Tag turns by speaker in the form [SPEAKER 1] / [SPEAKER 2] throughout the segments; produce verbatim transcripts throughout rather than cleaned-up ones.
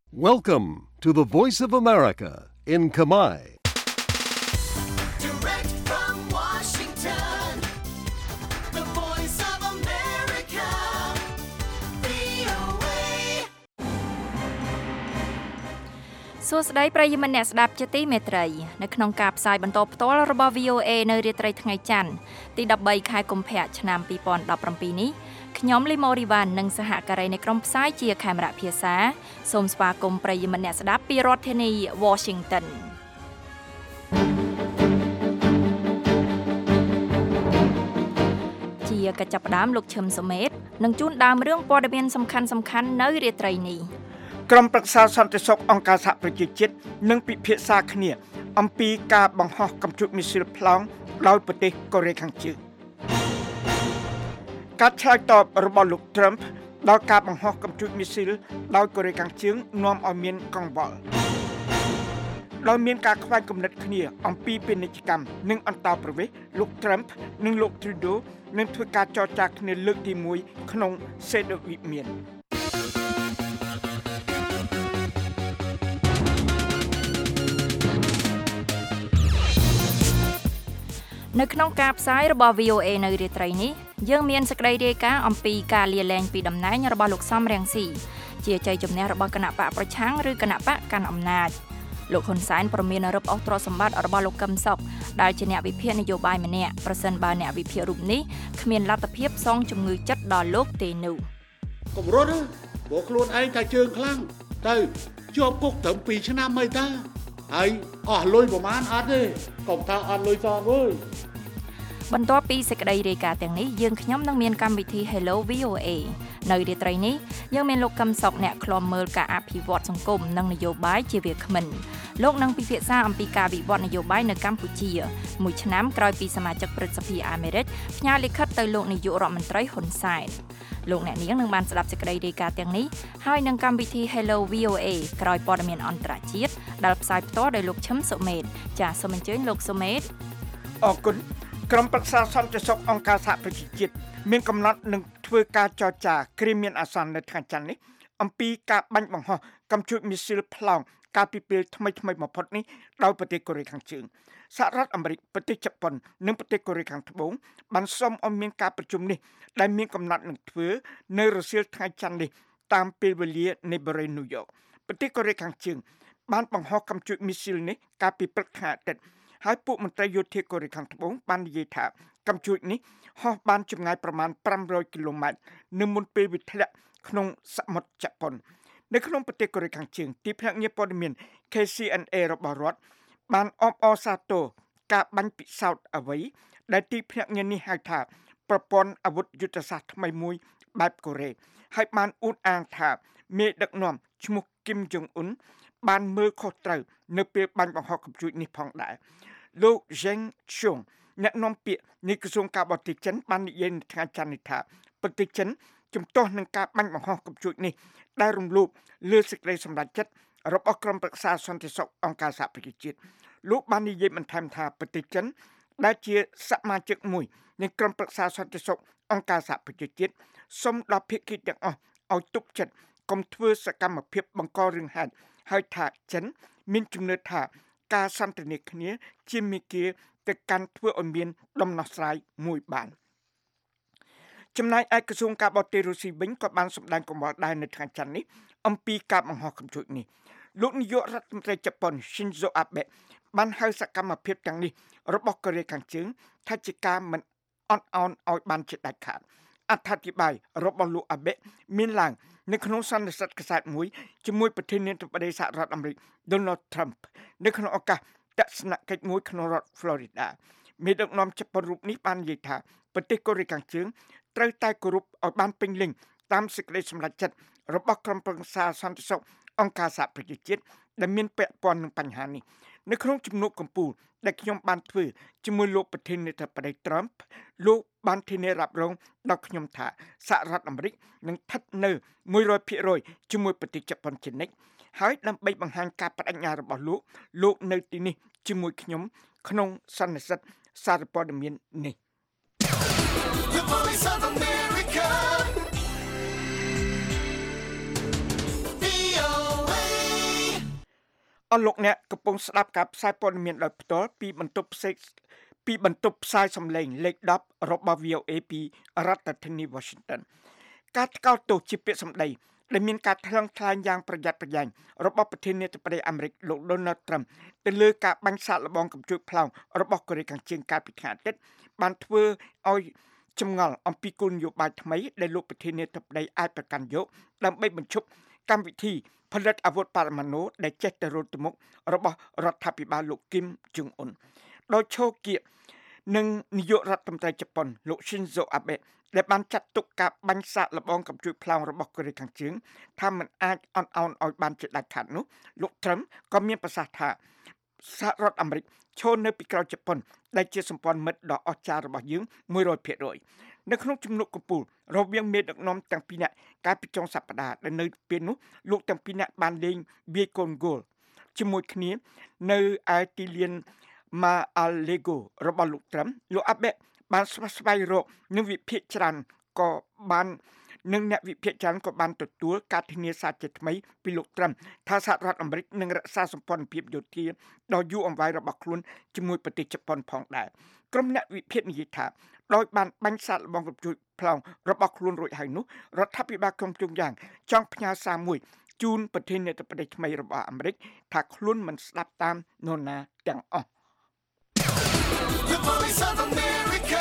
[SPEAKER 1] Welcome to the Voice of America in Khmer.
[SPEAKER 2] Direct from Washington, the Voice of America, វី អូ เอ សួស្តីប្រិយមិត្តអ្នកស្ដាប់ជាទីមេត្រីនៅក្នុងការផ្សាយបន្តផ្ទាល់របស់ វី អូ เอ នៅរាត្រីថ្ងៃច័ន្ទទីដប់បីខែកុម្ភៈឆ្នាំពីរពាន់ដប់ប្រាំពីរនេះខ្ញុំលីម៉ូរីវ៉ាន់និងសហការីនៃក្រុមផ្សាយជាខេមរៈភាសាសូមស្វាគមន៍ប្រិយមិត្តអ្នកស្ដាប់ពីរដ្ឋធានី Washington ជាកញ្ចប់ផ្ដើមលោកឈឹមសុមេតនឹងជូនដើមរឿងព័ត៌មានសំខាន់សំខាន់នៅរាត្រីនេះ
[SPEAKER 3] ក្រុមប្រឹក្សាសន្តិសុខអង្គការសហប្រជាជាតិនឹងពិភាក្សាគ្នាអំពីការបង្ហោះកាំជ្រួចមីស៊ីលប្លង់ដោយប្រទេសកូរ៉េខាងជើងការឆ្លើយតបរបស់លោក Trump ដល់ការបង្ហោះកាំជ្រួចមីស៊ីលដោយកូរ៉េខាងជើងនាំឲ្យមានកង្វល់ដោយមានការខ្វែងគំនិតគ្នាអំពីពាណិជ្ជកម្មនិងអន្តោប្រវេសន៍លោក Trump និងលោក Trudeau នឹងធ្វើការចរចាគ្នាលើកទីមួយក្នុងសេតវិមាន
[SPEAKER 2] នៅក្នុងការផ្សាយរបស់ វី អូ เอ នៅរាត្រីនេះយើងមានសេចក្តីរាយការណ៍អំពីការលាលែងពីតំណែងរបស់លោកសំរងស៊ីជាជ័យជំនះរបស់គណៈបកប្រឆាំងឬគណៈបកកាន់អំណាចលោកហ៊ុនសែនប្រមានរឹបអូសទ្រព្យសម្បត្តិរបស់លោកកឹមសុខដែលជាអ្នកវិភាគនយោបាយម្នាក់ប្រសិនបើអ្នកវិភាគរូបនេះគ្មានលទ្ធភាពសងជំងឺចិត្តដល់លោកទេនោះ
[SPEAKER 4] កុំរត់ព្រោះខ្លួនឯងតែជើងខ្លាំងទៅជាប់គុកត្រឹមពីរឆ្នាំអីតាហើយអស់លុយប្រហែលអត់ទេកុំថាអត់លុយសងអើយ
[SPEAKER 2] បន្ទាប់ពីសេចក្តីរាយការណ៍ទាំងនេះយើងខ្ញុំនឹងមានកម្មវិធី Hello វី អូ เอ នៅរាត្រីនេះយើងមានលោកកឹមសុខអ្នកឃ្លាំមើលការអភិវឌ្ឍសង្គមនិងនយោបាយជាវាគ្មិនលោកនឹងពិភាក្សាអំពីការវិវត្តនយោបាយនៅកម្ពុជាមួយឆ្នាំក្រោយពីសមាជិកព្រឹទ្ធសភាអាមេរិកផ្ញើលិខិតទៅលោកនាយករដ្ឋមន្ត្រីហ៊ុនសែនលោកអ្នកនាងនឹងបានស្ដាប់សេចក្តីរាយការណ៍ទាំងនេះហើយនឹងកម្មវិធី Hello វី អូ เอ ក្រោយព័ត៌មានអន្តរជាតិដែលផ្សាយផ្ទាល់ដោយលោកឈឹមសុមេតចាសសូមអញ្ជើញលោកសុមេត
[SPEAKER 3] អរគុណក្រុមប្រឹក្សាសន្តិសុខអង្គការសហប្រជាជាតិមានកំណត់នឹងធ្វើការចរចាគ្រាមានអាសន្ននៅថ្ងៃច័ន្ទនេះអំពីការបាញ់បង្ហោះកាំជ្រួចមីស៊ីលប្លង់កាលពីពេលថ្មីថ្មីបំផុតនេះដោយប្រទេសកូរ៉េខាងជើងសហរដ្ឋអាមេរិកប្រទេសជប៉ុននិងប្រទេសកូរ៉េខាងត្បូងបានសុំឲ្យមានការប្រជុំនេះដែលមានកំណត់នឹងធ្វើនៅរសៀលថ្ងៃច័ន្ទនេះតាមពេលវេលានៃបរិយាញូវយ៉កប្រទេសកូរ៉េខាងជើងបានបង្ហោះកាំជ្រួចមីស៊ីលនេះកាលពីព្រឹកថ្ងៃអាទិត្យហើយពួកមន្ត្រីយោធាកូរ៉េខាងត្បូងបាននិយាយថាកាំជ្រួចនេះហោះបានចម្ងាយប្រមាណប្រាំរយគីឡូម៉ែត្រនៅមុនពេលវាធ្លាក់ក្នុងសមុទ្រជប៉ុននៅក្នុងប្រទេសកូរ៉េខាងជើងទីភ្នាក់ងារព័ត៌មាន K C N A របស់រដ្ឋបានអបអរសាទរការបាញ់ពិសោធន៍អ្វីដែលទីភ្នាក់ងារនេះហៅថាប្រព័ន្ធអាវុធយុទ្ធសាស្ត្រថ្មីមួយបែបកូរ៉េហើយបានអួតអាងថាមេដឹកនាំឈ្មោះគឹមចុងអ៊ុនបានមើលខុសត្រូវនៅពេលបាញ់បង្ហោះកាំជ្រួចនេះផងដែរលោក Zheng Xiong អ្នកនាំពាក្យនៃក្រសួងការបរទេសចិនបាននិយាយនៅថ្ងៃច័ន្ទនេះថាប្រទេសចិនជំទាស់នឹងការបាញ់បង្ហោះកាំជ្រួចនេះដែលរំលោភលើសេចក្តីសម្រេចចិត្តរបស់ក្រុមប្រឹក្សាសន្តិសុខអង្គការសហប្រជាជាតិលោកបាននិយាយបន្ថែមថាប្រទេសចិនដែលជាសមាជិកមួយនៃក្រុមប្រឹក្សាសន្តិសុខអង្គការសហប្រជាជាតិសូមដល់ភាគីទាំងអស់ឲ្យទប់ចិត្តកុំធ្វើសកម្មភាពបង្ករឿងហេតុហើយថាចិនមានជំនឿថាការសន្ទនាគ្នាជាមាគ៌ាទៅកាន់ធ្វើឲ្យមានដំណោះស្រាយមួយបានចំណែកឯក្រសួងការបរទេសរុស្ស៊ីវិញក៏បានសម្ដែងកង្វល់ដែរនៅថ្ងៃច័ន្ទនេះអំពីការបង្ហោះកាំជ្រួចនេះលោកនាយករដ្ឋមន្ត្រីជប៉ុន Shinzo Abe បានហៅសកម្មភាពទាំងនេះរបស់កូរ៉េខាងជើងថាជាការមិនអត់ឱនឲ្យបានជាដាច់ខាតអត្ថាធិប្បាយរបស់លោក Abe មានឡើងនៅក្នុងសន្និសីទកាសែតមួយជាមួយប្រធានាធិបតីសហរដ្ឋអាមេរិក Donald Trump នៅក្នុងឱកាសទស្សនកិច្ចមួយក្នុងរដ្ឋ Florida មេដឹកនាំជប៉ុនរូបនេះបាននិយាយថាប្រទេសកូរ៉េខាងជើងត្រូវតែគោរពឲ្យបានពេញលេញតាមសេចក្តីសម្រេចចិត្តរបស់ក្រុមប្រឹក្សាសន្តិសុខអង្គការសហប្រជាជាតិដែលមានពាក់ព័ន្ធនឹងបញ្ហានេះនៅក្នុងជំនួបកម្ពុជាដែលខ្ញុំបានធ្វើជាមួយលោកប្រធានាធិបតី Trump លោកបានធានារ៉ាប់រងដល់ខ្ញុំថាសហរដ្ឋអាមេរិកនឹងស្ថិតនៅមួយរយភាគរយជាមួយប្រទេសជប៉ុនជានិច្ចហើយដើម្បីបង្ហាញការបដិញ្ញារបស់លោកលោកនៅទីនេះជាមួយខ្ញុំក្នុងសន្និសីទសារព័ត៌មាននេះ The Voice of America វី អូ เอអស់លោកអ្នកកំពុងស្ដាប់ការផ្សាយព័ត៌មានដោយផ្ទាល់ពីបន្ទប់ផ្សេងពីបន្ទប់ផ្សាយសំឡេងលេខដប់របស់ វី អូ เอ ពីរដ្ឋធានី Washington ការថ្កោលទោសជាពាក្យសម្ដីដែលមានការថ្លឹងថ្លែងយ៉ាងប្រយ័ត្នប្រយែងរបស់ប្រធានាធិបតីអាមេរិកលោក Donald Trump ទៅលើការបាញ់សាកល្បងកំជួចផ្លោងរបស់កូរ៉េខាងជើងកាលពីថ្ងៃអាទិត្យបានធ្វើឲ្យចម្ងល់អំពីគោលនយោបាយថ្មីដែលលោកប្រធានាធិបតីអាចប្រកាន់យកដើម្បីបញ្ឈប់កម្មវិធីផលិតអាវុធបរមាណូដែលចេះតែរត់ទៅមុខរបស់រដ្ឋាភិបាលលោកគីមជុងអ៊ុនដោយឈរគៀកនឹងនាយករដ្ឋមន្ត្រីជប៉ុនលោក Shinzo Abe ដែលបានចាត់ទុកការបាញ់សាកល្បងកំជួចផ្លោងរបស់កូរ៉េខាងជើងថាมันអាចអន់អោនឲ្យបានជាដាច់ខាតនោះលោក Trump ក៏មានប្រសាសន៍ថាសហរដ្ឋអាមេរិកឈរនៅពីក្រោយជប៉ុនដែលជាសម្ព័ន្ធមិត្តដ៏អស្ចារ្យរបស់យើង មួយរយភាគរយ នៅក្នុងជំនួបកំពូលរវាងមេដឹកនាំទាំងពីរនាក់កាលពីចុងសប្តាហ៍ដែលនៅពេលនោះលោកទាំងពីរនាក់បានលេងវាយកូនហ្គោលជាមួយគ្នានៅឯទីលាន Mar-a-Lago របស់លោក Trump លោក Abe បានស្វះស្វែងរកនឹងវិភាគច្រើនក៏បាននឹងអ្នកវិភាគច្រើនក៏បានទទួលការធានាសារជាថ្មីពីលោក Trump ថាសហរដ្ឋអាមេរិកនឹងរក្សាសម្ព័ន្ធភាពយោធាដ៏យូរអង្វែងរបស់ខ្លួនជាមួយប្រទេសជប៉ុនផងដែរក្រុមអ្នកវិភាគនិយាយថាដោយបានបាញ់សាកល្បងកំជួចផ្លោងរបស់ខ្លួនរួចហើយនោះរដ្ឋាភិបាលក្រុងជុងយ៉ាងចង់ផ្ញើសារមួយជូនប្រធានាធិបតីថ្មីរបស់អាមេរិកថាខ្លួនមិនស្ដាប់តាមនរណាទាំងអស់
[SPEAKER 5] The Voice of America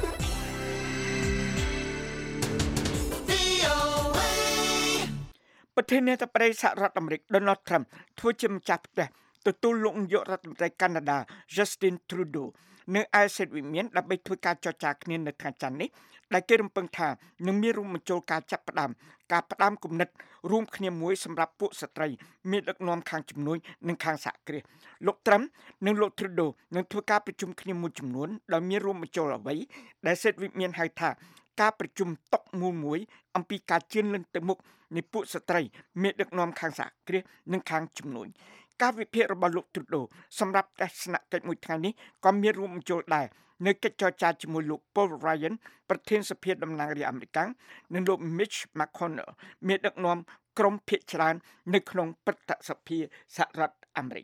[SPEAKER 3] ប្រធានាធិបតីសហរដ្ឋអាមេរិក Donald Trump ធ្វើជាម្ចាស់ផ្ទះទទួលលោកនាយករដ្ឋមន្ត្រីកាណាដា Justin Trudeau នៅឯសេតវិមានដើម្បីធ្វើការចរចាគ្នានៅថ្ងៃច័ន្ទនេះដែលគេរំពឹងថានឹងមានរួមបញ្ចូលការចាប់ផ្ដើមការផ្ដើមគំនិតរួមគ្នាមួយសម្រាប់ពួកស្ត្រីមានដឹកនាំខាងជំនួយនិងខាងសហគ្រាសលោក Trump និងលោក Trudeau នឹងធ្វើការប្រជុំគ្នាមួយចំនួនដោយមានរួមបញ្ចូលអ្វីដែលសេតវិមានហៅថាការប្រជុំតុមូលមួយអំពីការជឿនលឿនទៅមុខនៃពួកស្ត្រីមានដឹកនាំខាងសហគ្រាសនិងខាងជំនួយការវិភាគរបស់លោក Trudeau សម្រាប់ទស្សនកិច្ចមួយថ្ងៃនេះក៏មានរួមបញ្ចូលដែរនៅកិច្ចចរចាជាមួយលោក Paul Ryan ប្រធានសភាតំណាងរាស្ត្រអាមេរិកនិងលោក Mitch McConnell មានដឹកនាំក្រុមភាគច្រើននៅក្នុងព្រឹទ្ធសភាសហរដ្ឋអាមេរិក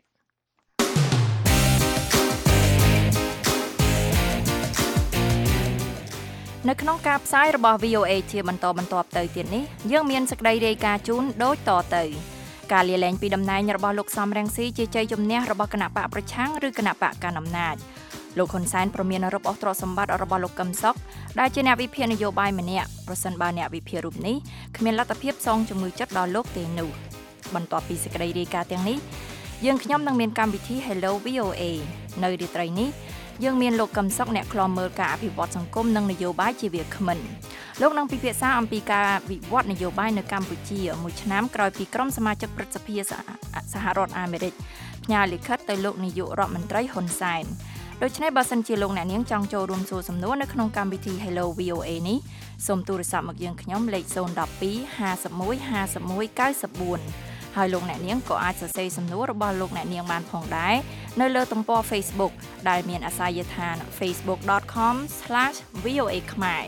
[SPEAKER 2] នៅក្នុងការផ្សាយរបស់ វី អូ เอ ជាបន្តបន្ទាប់ទៅទៀតនេះយើងមានសេចក្តីរាយការណ៍ជូនដូចតទៅការលាលែងពីតំណែងរបស់លោកសំរងស៊ីជាជ័យជំនះរបស់គណៈបកប្រឆាំងឬគណៈបកកណ្ដាលអំណាចលោកហ៊ុនសែនប្រមានរឹបអូសទ្រព្យសម្បត្តិរបស់លោកកឹមសុខដែលជាអ្នកវិភាគនយោបាយម្នាក់ប្រសិនបើអ្នកវិភាគរូបនេះគ្មានលទ្ធភាពសងជំងឺចិត្តដល់លោកទេនោះបន្ទាប់ពីសេចក្តីរាយការណ៍ទាំងនេះយើងខ្ញុំនឹងមានកម្មវិធី Hello វី អូ เอ នៅរាត្រីនេះយើងមានលោកកឹមសុខអ្នកខ្លំមើលការអភិវឌ្ឍសង្គមនិងនយោបាយជាវាគ្មិនលោកនឹងពិភាក្សាអំពីការវិវត្តនយោបាយនៅកម្ពុជាមួយឆ្នាំក្រោយពីក្រុមសមាជិកព្រឹទ្ធសភាសហរដ្ឋអាមេរិកផ្ញើលិខិតទៅលោកនាយករដ្ឋមន្ត្រីហ៊ុនសែនដូច្នេះបើសិនជាលោកអ្នកនាងចង់ចូលរួមសួរសំណួរនៅក្នុងកម្មវិធី Hello វី អូ เอ នេះសូមទូរស័ព្ទមកយើងខ្ញុំលេខศูนย์ หนึ่ง สอง ห้า หนึ่ง ห้า หนึ่ง เก้า สี่ហើយលោកអ្នកនាងក៏អាចសរសេរសំណួររបស់លោកអ្នកនាងបានផងដែរនៅលើទំព័រ Facebook ដែលមានអាសយដ្ឋាន facebook dot com slash v o a ខ្មែរ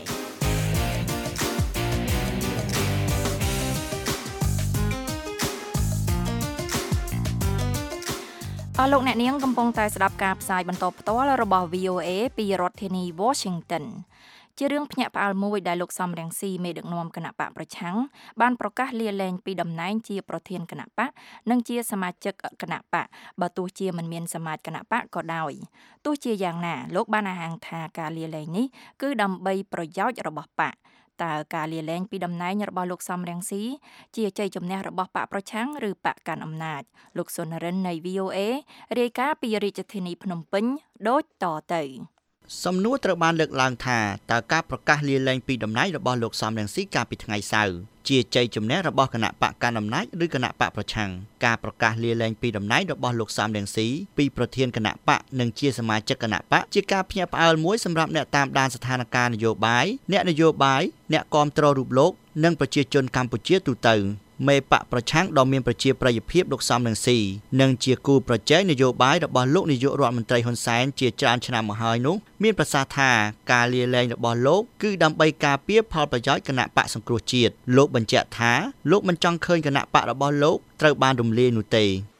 [SPEAKER 2] អស់លោកអ្នកនាងកំពុងតែស្ដាប់ការផ្សាយបន្តផ្ទាល់របស់ វី អូ เอ ពីរដ្ឋធានី Washingtonជារឿងភ្ញាក់ផ្អើលមួយដែលលោកសំរងស៊ីមេដឹកនាំគណៈបកប្រឆាំងបានប្រកាសលាលែងពីតំណែងជាប្រធានគណៈបកនិងជាសមាជិកគណៈបកបើទោះជាមិនមានសមាជគណៈបកក៏ដោយទោះជាយ៉ាងណាលោកបានអះអាងថាការលាលែងនេះគឺដើម្បីប្រយោជន៍របស់បកតើការលាលែងពីតំណែងរបស់លោកសំរងស៊ីជាជ័យជំនះរបស់បកប្រឆាំងឬបកកាន់អំណាចលោកសុនរិននៃ វី អូ เอ រាយការណ៍ពីរាជធានីភ្នំពេញដូចតទៅ
[SPEAKER 6] សំណួរត្រូវបានលើកឡើងថាតើការប្រកាសលាលែងពីតំណែងរបស់លោកសំរងស៊ីកាលពីថ្ងៃសៅរ៍ជាជ័យជំនះរបស់គណៈបកកណ្ដាលអំណាចឬគណៈបកប្រឆាំងការប្រកាសលាលែងពីតំណែងរបស់លោកសំរងស៊ីពីប្រធានគណៈបកនិងជាសមាជិកគណៈបកជាការភ្ញាក់ផ្អើលមួយសម្រាប់អ្នកតាមដានស្ថានភាពនយោបាយអ្នកនយោបាយអ្នកគាំទ្ររូបលោកនិងប្រជាជនកម្ពុជាទូទៅមេបកប្រឆាំងដ៏មានប្រជាប្រិយភាពលោកសំរងស៊ីនិងជាគូប្រជែងនយោបាយរបស់លោកនាយករដ្ឋមន្ត្រីហ៊ុនសែនជាច្រើនឆ្នាំមកហើយនោះមានប្រសាសន៍ថាការលាលែងរបស់លោកគឺដើម្បីការពារផលប្រយោជន៍គណៈបកសង្គ្រោះជាតិលោកបញ្ជាក់ថាលោកមិនចង់ឃើញគណៈបករបស់លោកត្រូវបានរំលាយនោះទេ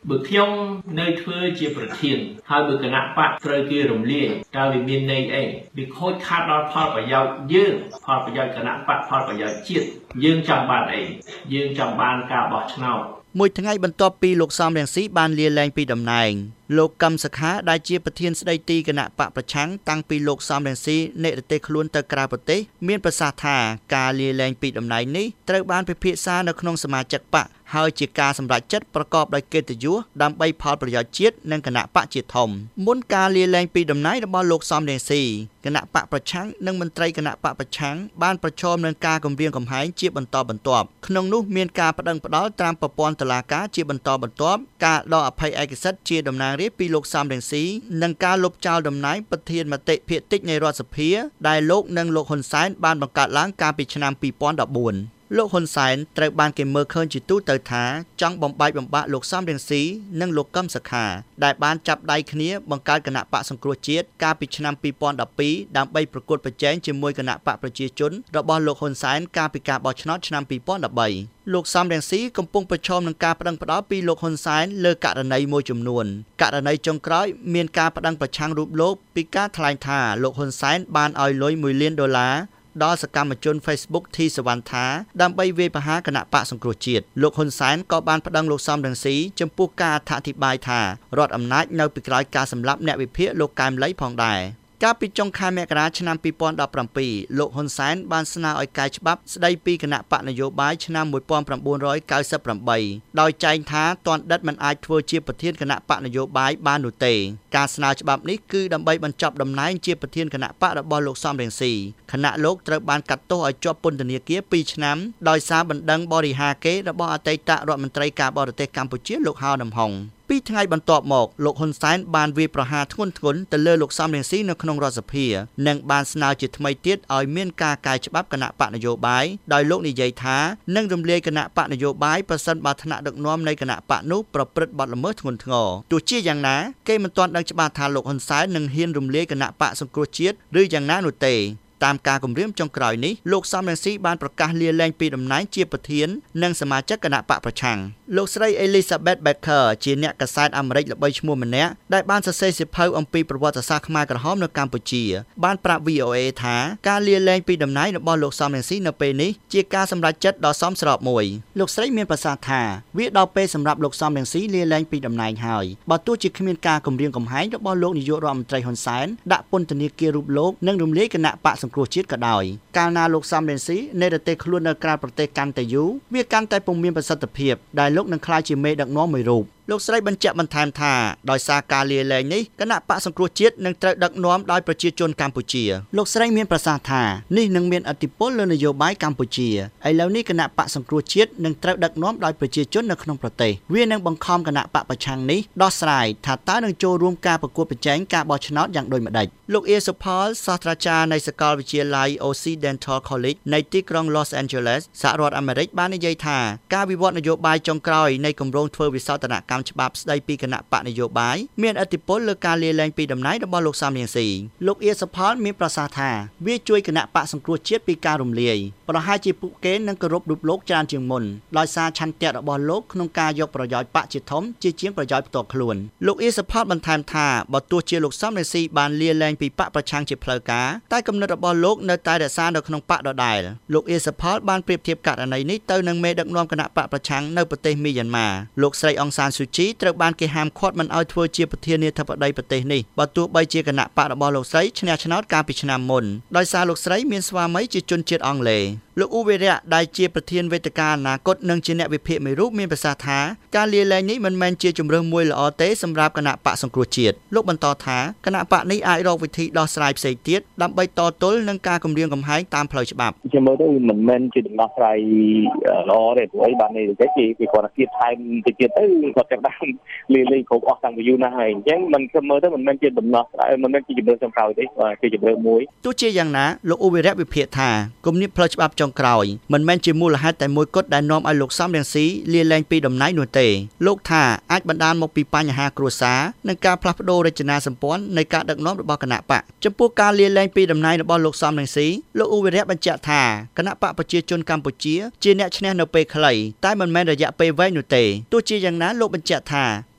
[SPEAKER 7] បើខ្ញុំនៅធ្វើជាប្រធានហើយបើគណៈបកត្រូវគេរំលាយតើវាមានន័យអីវាខូចខាតដល់ផលប្រយោជន៍យើងផលប្រយោជន៍គណៈបកផលប្រយោជន៍ជាតិយើងចង់បានអីយើងចង់បានការបោះឆ្នោត
[SPEAKER 6] មួយថ្ងៃបន្ទាប់ពីលោកសំរងស៊ីបានលាលែងពីតំណែងលោកកឹមសុខាដែលជាប្រធានស្ដីទីគណៈបកប្រឆាំងតាំងពីលោកសំរងស៊ីនិរទេសខ្លួនទៅក្រៅប្រទេសមានប្រសាសន៍ថាការលាលែងពីតំណែងនេះត្រូវបានពិភាក្សានៅក្នុងសមាជិកបកហើយជាការសម្រេចចិត្តប្រកបដោយកិត្តិយសដើម្បីផលប្រយោជន៍ជាតិនិងគណៈបកជាធំមុនការលាលែងពីតំណែងរបស់លោកសំរងស៊ីគណៈបកប្រឆាំងនិងមន្ត្រីគណៈបកប្រឆាំងបានប្រឈមនឹងការគំរាមកំហែងជាបន្តបន្ទាប់ក្នុងនោះមានការប្តឹងផ្តល់តាមប្រព័ន្ធតុលាការជាបន្តបន្ទាប់ការដកអភ័យឯកសិទ្ធិជាតំណាងរាស្ត្រពីលោកសំរងស៊ីនិងការលុបចោលតំណែងប្រធានមតិភាគតិចនៃរដ្ឋសភាដែលលោកនិងលោកហ៊ុនសែនបានបង្កើតឡើងកាលពីឆ្នាំពីរពាន់ដប់បួនលោកហ៊ុនសែនត្រូវបានគេមើលឃើញជាទូទៅថាចង់បំបែកបំបាក់លោកសំរងស៊ីនិងលោកកឹមសុខាដែលបានចាប់ដៃគ្នាបង្កើតគណៈបកសង្គ្រោះជាតិកាលពីឆ្នាំពីរពាន់ដប់ពីរដើម្បីប្រកួតប្រជែងជាមួយគណៈបកប្រជាជនរបស់លោកហ៊ុនសែនកាលពីការបោះឆ្នោតឆ្នាំពីរពាន់ដប់បីលោកសំរងស៊ីកំពុងប្រឈមនឹងការប្តឹងផ្តល់ពីលោកហ៊ុនសែនលើករណីមួយចំនួនករណីចុងក្រោយមានការប្តឹងប្រឆាំងរូបលោកពីការថ្លែងថាលោកហ៊ុនសែនបានឲ្យលុយមួយលានដុល្លារដល់សកម្មជន Facebook ធីសវណ្ណថាដើម្បីវាយប្រហារគណៈបកសង្គ្រោះជាតិលោកហ៊ុនសែនក៏បានប្តឹងលោកសំរងស៊ីចំពោះការអធិប្បាយថារដ្ឋអំណាចនៅពីក្រោយការសម្លាប់អ្នកវិភាគលោកកែមលីផងដែរកាលពីចុងខែមករាឆ្នាំពីរពាន់ដប់ប្រាំពីរលោកហ៊ុនសែនបានស្នើឲ្យកែច្បាប់ស្ដីពីគណៈបកនយោបាយឆ្នាំមួយពាន់ប្រាំបួនរយកៅសិបប្រាំបីដោយចែងថាទណ្ឌិតមិនអាចធ្វើជាប្រធានគណៈបកនយោបាយបាននោះទេការស្នើច្បាប់នេះគឺដើម្បីបញ្ចប់តំណែងជាប្រធានគណៈបករបស់លោកសំរងស៊ីគណៈលោកត្រូវបានកាត់ទោសឲ្យជាប់ពន្ធនាគារពីរឆ្នាំដោយសារបណ្ដឹងបរិហាកេររបស់អតីតរដ្ឋមន្ត្រីការបរទេសកម្ពុជាលោកហៅនំហុងពីថ្ងៃបន្ទាប់មកលោកហ៊ុនសែនបានវាយប្រហារធ្ងន់ធ្ងរទៅលើលោកសំរងស៊ីនៅក្នុងរដ្ឋសភានិងបានស្នើជាថ្មីទៀតឲ្យមានការកែច្បាប់គណៈបកនយោបាយដោយលោកនិយាយថានឹងរំលាយគណៈបកនយោបាយប្រសិនបើថ្នាក់ដឹកនាំនៃគណៈបកនោះប្រព្រឹត្តបទល្មើសធ្ងន់ធ្ងរទោះជាយ៉ាងណាគេមិនទាន់ដឹងច្បាស់ថាលោកហ៊ុនសែននឹងហ៊ានរំលាយគណៈបកសង្គ្រោះជាតិឬយ៉ាងណានោះទេតាមការគម្រាមចុងក្រោយនេះលោកសំរងស៊ីបានប្រកាសលាលែងពីតំណែងជាប្រធាននិងសមាជិកគណៈបកប្រឆាំងលោកស្រី Elizabeth Baker ជាអ្នកកាសែតអាមេរិកល្បីឈ្មោះម្នាក់ដែលបានសរសេរសៀវភៅអំពីប្រវត្តិសាស្ត្រខ្មែរក្រហមនៅកម្ពុជាបានប្រាប់ វី អូ អេ ថាការលាលែងពីតំណែងរបស់លោកសំរងស៊ីនៅពេលនេះជាការសម្រេចចិត្តដ៏សមស្របមួយលោកស្រីមានប្រសាសន៍ថាវាដល់ពេលសម្រាប់លោកសំរងស៊ីលាលែងពីតំណែងហើយបើទោះជាគ្មានការគំរាមកំហែងរបស់លោកនាយករដ្ឋមន្ត្រីហ៊ុនសែនដាក់ពន្ធនាគាររូបលោកនិងរំលាយគណៈបកសង្គ្រោះជាតិក៏ដោយកាលណាលោកសំរងស៊ីនៅរទេសខ្លួននៅក្រៅប្រទេសកាន់តែយូរវាកាន់តែពុំមានប្រសិទ្ធភាពដែលលោកនឹងក្លាយជាមេដឹកនាំមួយរូបលោកស្រីបញ្ជាក់បន្ថែមថាដោយសារការលាលែងនេះគណៈបកសង្គ្រោះជាតិនឹងត្រូវដឹកនាំដោយប្រជាជនកម្ពុជាលោកស្រីមានប្រសាសន៍ថានេះនឹងមានឥទ្ធិពលលើនយោបាយកម្ពុជាឥឡូវនេះគណៈបកសង្គ្រោះជាតិនឹងត្រូវដឹកនាំដោយប្រជាជននៅក្នុងប្រទេសវានឹងបង្ខំគណៈបកប្រឆាំងនេះដោះស្រាយថាតើនឹងចូលរួមការប្រកួតប្រជែងការបោះឆ្នោតយ៉ាងដូចម្តេចលោកអៀសុផលសាស្ត្រាចារ្យនៃសាកលវិទ្យាល័យ Occidental College នៃទីក្រុង Los Angeles សហរដ្ឋអាមេរិកបាននិយាយថាការវិវត្តនយោបាយចុងក្រោយនៃគម្រោងធ្វើវិសោធនកម្មច្បាប់ស្ដីពីគណៈបកនយោបាយមានឥទ្ធិពលលើការលាលែងពីតំណែងរបស់លោកសំរងស៊ីលោកអៀសុផលមានប្រសាសន៍ថាវាជួយគណៈបកសង្គ្រោះជាតិពីការរំលាយប្រហែលជាពួកគេនឹងគោរពរូបលោកច្រើនជាងមុនដោយសារឆន្ទៈរបស់លោកក្នុងការយកប្រយោជន៍បកជាធំជាជាងប្រយោជន៍ផ្ទាល់ខ្លួនលោកអៀសុផលបន្ថែមថាបើទោះជាលោកសំរងស៊ីបានលាលែងពីបកប្រឆាំងជាផ្លូវការតែគំនិតរបស់លោកនៅតែរក្សានៅក្នុងបកដដែលលោកអៀសុផលបានប្រៀបធៀបករណីនេះទៅនឹងមេដឹកនាំគណៈបកប្រឆាំងនៅប្រទេសមីយ៉ាន់ម៉ាលោកស្រីអង្សានស៊ូជីត្រូវបានគេហាមឃាត់មិនឲ្យធ្វើជាប្រធានាធិបតីប្រទេសនេះបើទោះបីជាគណៈបករបស់លោកស្រីឈ្នះឆ្នោតកាលពីឆ្នាំមុនដោយសារលោកស្រីមានស្វាមីជាជនជាតិអង់គ្លេសលោកអ៊ូវេរៈដែលជាប្រធានវេទិកាអនាគតនិងជាអ្នកវិភាគមួយរូបមានប្រសាសន៍ថាការលាលែងនេះមិនមែនជាជំរើសមួយល្អទេសម្រាប់គណៈបកសង្គ្រោះជាតិលោកបន្តថាគណៈបកនេះអាចរកវិធីដោះស្រាយផ្សេងទៀតដើម្បីតទល់នឹងការគំរាមកំហែងតាមផ្លូវច្បាប់
[SPEAKER 8] ជាមើលទៅមិនមែនជាដំណោះស្រាយល្អទេព្រោះអីបាននេះទេគេគេគាត់ទៀតថែមទៅទៀតទៅគាត់ចាប់ដាក់លាលែងគ្រប់អស់តាំងពីយូរណាស់ហើយអញ្ចឹងមិនខ្ញុំមើលទៅមិនមែនជាដំណោះស្រាយមិនមែនជាជំរើសចុងក្រោយទេជាជំរើសមួយ
[SPEAKER 6] ទោះជាយ៉ាងណាលោកអ៊ូវេរៈវិភាគថាគំនិតផ្លូវច្បាប់ចុងក្រោយមិនមែនជាមូលហេតុតែមួយគត់ដែលនាំឲ្យលោកសំរងស៊ីលាលែងពីតំណែងនោះទេលោកថាអាចបណ្ដាលមកពីបញ្ហាគ្រួសារនិងការផ្លាស់ប្ដូររចនាសម្ព័ន្ធនៃការដឹកនាំរបស់គណៈបកចំពោះការលាលែងពីតំណែងរបស់លោកសំរងស៊ីលោកអ៊ូវេរៈបញ្ជាក់ថាគណៈបកប្រជាជនកម្ពុជាជាអ្នកឈ្នះនៅពេលខ្លីតែមិនមែនរយៈពេលវែងនោះទេទោះជាយ៉ាងណាលោកបញ្ជាក់ថាទ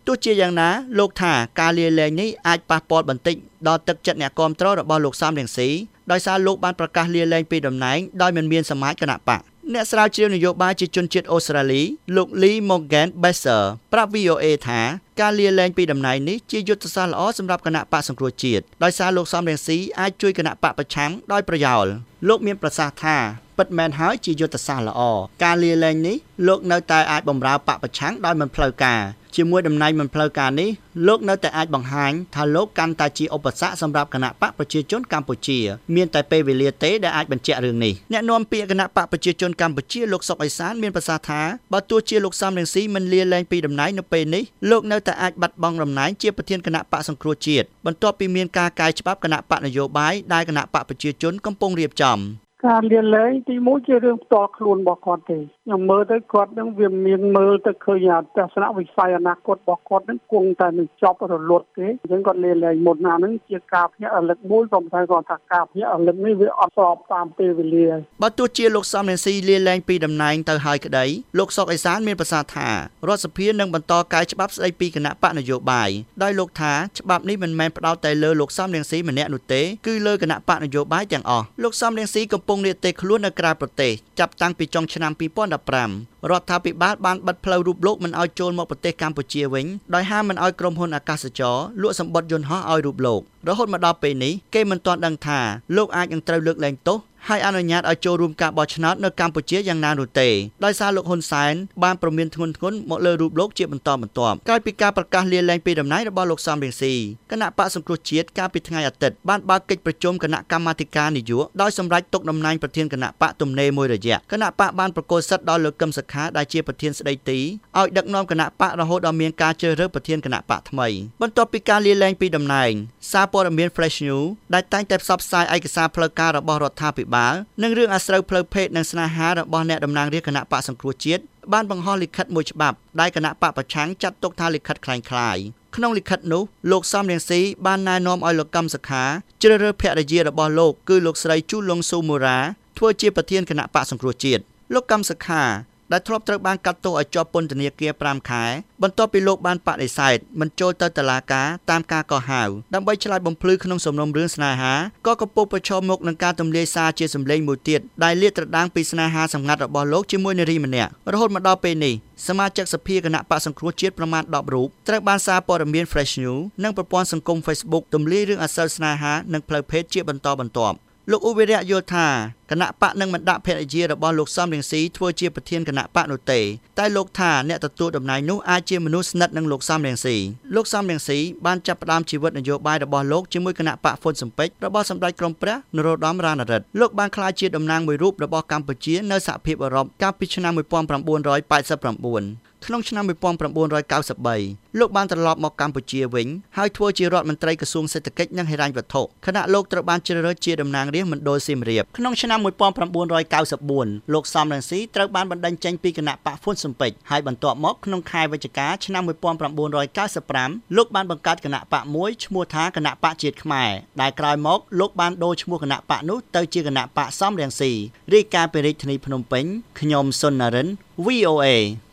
[SPEAKER 6] ទោះជាយ៉ាងណាលោកថាការលាលែងនេះអាចប៉ះពាល់បន្តិចដល់ទឹកចិត្តអ្នកគាំទ្ររបស់លោកសំរងស៊ីដោយសារលោកបានប្រកាសលាលែងពីតំណែងដោយមិនមានសមាជគណៈបកអ្នកស្រាវជ្រាវនយោបាយជាជនជាតិអូស្ត្រាលីលោក Lee Morgan Besser ប្រាប់ V O A ថាការលាលែងពីតំណែងនេះជាយុទ្ធសាស្ត្រល្អសម្រាប់គណៈបកសង្គ្រោះជាតិដោយសារលោកសំរងស៊ីអាចជួយគណៈបកប្រឆាំងដោយប្រយោលលោកមានប្រសាសន៍ថាពិតមែនហើយជាយុទ្ធសាស្ត្រល្អការលាលែងនេះលោកនៅតែអាចបម្រើបកប្រឆាំងដោយមិនផ្លូវការជាមួយតំណែងមិនផ្លូវការនេះលោកនៅតែអាចបង្ហាញថាលោកកាន់តែជាឧបសគ្គសម្រាប់គណៈបកប្រជាជនកម្ពុជាមានតែពេលវេលាទេដែលអាចបញ្ជាក់រឿងនេះអ្នកនាំពាក្យគណៈបកប្រជាជនកម្ពុជាលោកសុកអេសានមានប្រសាសន៍ថាបើទោះជាលោកសំរងស៊ីមិនលាលែងពីតំណែងនៅពេលនេះលោកនៅតែអាចបាត់បង់តំណែងជាប្រធានគណៈបកសង្គ្រោះជាតិបន្ទាប់ពីមានការកែច្បាប់គណៈបកនយោបាយដែលគណៈបកប្រជាជនកំពុងរៀបចំ
[SPEAKER 9] ការលាលែងទីមួយជារឿងផ្ទាល់ខ្លួនរបស់គាត់ទេខ្ញុំមើលទៅគាត់នឹងវាមានមើលទៅឃើញទស្សនវិស័យអនាគតរបស់គាត់នឹងគង់តែនឹងចប់រលត់ទេអញ្ចឹងគាត់លាលែងមុនណានឹងជាការភ្ញាក់រលឹកមួយក៏ប៉ុន្តែគាត់ថាការភ្ញាក់រលឹកនេះវាអត់ស្របតាមពេលវេលា
[SPEAKER 6] បើទោះជាលោកសំរងស៊ីលាលែងពីតំណែងទៅហើយក្តីលោកសុកអេសានមានប្រសាសន៍ថារដ្ឋសភានឹងបន្តកែច្បាប់ស្តីពីគណៈបកនយោបាយដោយលោកថាច្បាប់នេះមិនមែនផ្ដោតតែលើលោកសំរងស៊ីម្នាក់នោះទេគឺលើគណៈបកនយោបាយទាំងអស់លោកសំរងស៊ីកំពុងនាទេខ្លួននៅក្រៅប្រទេសចាប់តាំងពីចុងឆ្នាំពីរពាន់ដប់ប្រាំរដ្ឋាភិបាលបានបិទផ្លូវរូបលោកមិនឲ្យចូលមកប្រទេសកម្ពុជាវិញដោយហាមមិនឲ្យក្រុមហ៊ុនអាកាសចរលក់សម្បត្តិយន្តហោះឲ្យរូបលោករហូតមកដល់ពេលនេះគេមិនទាន់ដឹងថាលោកអាចនឹងត្រូវលើកលែងទោសហើយអនុញ្ញាតឲ្យចូលរួមការបោះឆ្នោតនៅកម្ពុជាយ៉ាងណានោះទេដោយសារលោកហ៊ុនសែនបានប្រមានធ្ងន់ធ្ងរមកលើរូបលោកជាបន្តបន្ទាប់ក្រោយពីការប្រកាសលាលែងពីតំណែងរបស់លោកសំរងស៊ីគណៈបកសង្គ្រោះជាតិកាលពីថ្ងៃអាទិត្យបានបើកកិច្ចប្រជុំគណៈកម្មាធិការនយោបាយដោយសម្រេចទុកតំណែងប្រធានគណៈបកទំនេរមួយរយៈគណៈបកបានប្រកាសសិទ្ធិដល់លោកកឹមសុខាដែលជាប្រធានស្ដីទីឲ្យដឹកនាំគណៈបករហូតដល់មានការជ្រើសរើសប្រធានគណៈបកថ្មីបន្ទាប់ពីការលាលែងពីតំណែងសារព័ត៌មាន Fresh News ដែលតែងតែផ្សព្វផ្សាយឯកសារផ្លូវការរបស់រដ្ឋាភិបាលនិងរឿងអាស្រូវផ្លូវភេទនិងស្នេហារបស់អ្នកតំណាងរាស្ត្រគណៈបកសង្គ្រោះជាតិបានបង្ហោះលិខិតមួយច្បាប់ដែលគណៈបកប្រឆាំងចាត់ទុកថាលិខិតคล้ายៗក្នុងលិខិតនោះលោកសំរងស៊ីបានណែនាំឲ្យលោកកឹមសុខាជ្រើសរើសភរិយារបស់លោកគឺលោកស្រីជូលុងស៊ូមូរ៉ាធ្វើជាប្រធានគណៈបកសង្គ្រោះជាតិលោកកឹមសុខាដែលធ្លាប់ត្រូវបានកាត់ទោសឲ្យជាប់ពន្ធនាគារប្រាំខែបន្ទាប់ពីលោកបានបដិសេធមិនចូលទៅតុលាការតាមការកោះហៅដើម្បីឆ្លើយបំភ្លឺក្នុងសំណុំរឿងស្នេហាក៏កំពុងប្រឈមមុខនឹងការទម្លាយសារជាសម្លេងមួយទៀតដែលលាតត្រដាងពីស្នេហាសម្ងាត់របស់លោកជាមួយនារីម្នាក់រហូតមកដល់ពេលនេះសមាជិកសភាគណៈបកសង្គ្រោះជាតិប្រមាណដប់រូបត្រូវបានសារព័ត៌មាន Fresh News និងប្រព័ន្ធសង្គម Facebook ទម្លាយរឿងអាស្រូវស្នេហានិងផ្លូវភេទជាបន្តបន្ទាប់លោកឧវិរៈយល់ថាគណៈបកនឹងមិនដាក់ភរិយារបស់លោកសំរងស៊ីធ្វើជាប្រធានគណៈបកនោះទេតែលោកថាអ្នកទទួលតំណែងនោះអាចជាមនុស្សស្និទ្ធនឹងលោកសំរងស៊ីលោកសំរងស៊ីបានចាប់ផ្ដើមជីវិតនយោបាយរបស់លោកជាមួយគណៈបកហ្វុនស៊ិមពេចរបស់សម្ដេចក្រមព្រះនរោត្តមរណរដ្ឋលោកបានក្លាយជាតំណាងមួយរូបរបស់កម្ពុជានៅសហភាពអឺរ៉ុបកាលពីឆ្នាំmột nghìn chín trăm tám mươi chínក្នុងឆ្នាំmột nghìn chín trăm chín mươi baលោកបានត្រឡប់មកកម្ពុជាវិញហើយធ្វើជារដ្ឋមន្ត្រីក្រសួងសេដ្ឋកិច្ចនិងហិរញ្ញវត្ថុខណៈលោកត្រូវបានជ្រើសរើសជាតំណាងរាស្ត្រមណ្ឌលសៀមរាបក្នុងឆ្នាំmột nghìn chín trăm chín mươi bốnលោកសំរងស៊ីត្រូវបានបណ្តេញចេញពីគណៈបកហ្វុនស៊ិមពេចហើយបន្ទាប់មកក្នុងខែវិច្ឆិកាឆ្នាំmột nghìn chín trăm chín mươi lămលោកបានបង្កើតគណៈបកមួយឈ្មោះថាគណៈបកជាតិខ្មែរដែលក្រោយមកលោកបានដូរឈ្មោះគណៈបកនោះទៅជាគណៈបកសំរងស៊ីរាយការណ៍ពីរាជធានីភ្នំពេញខ្ញុំសុននរិន V O A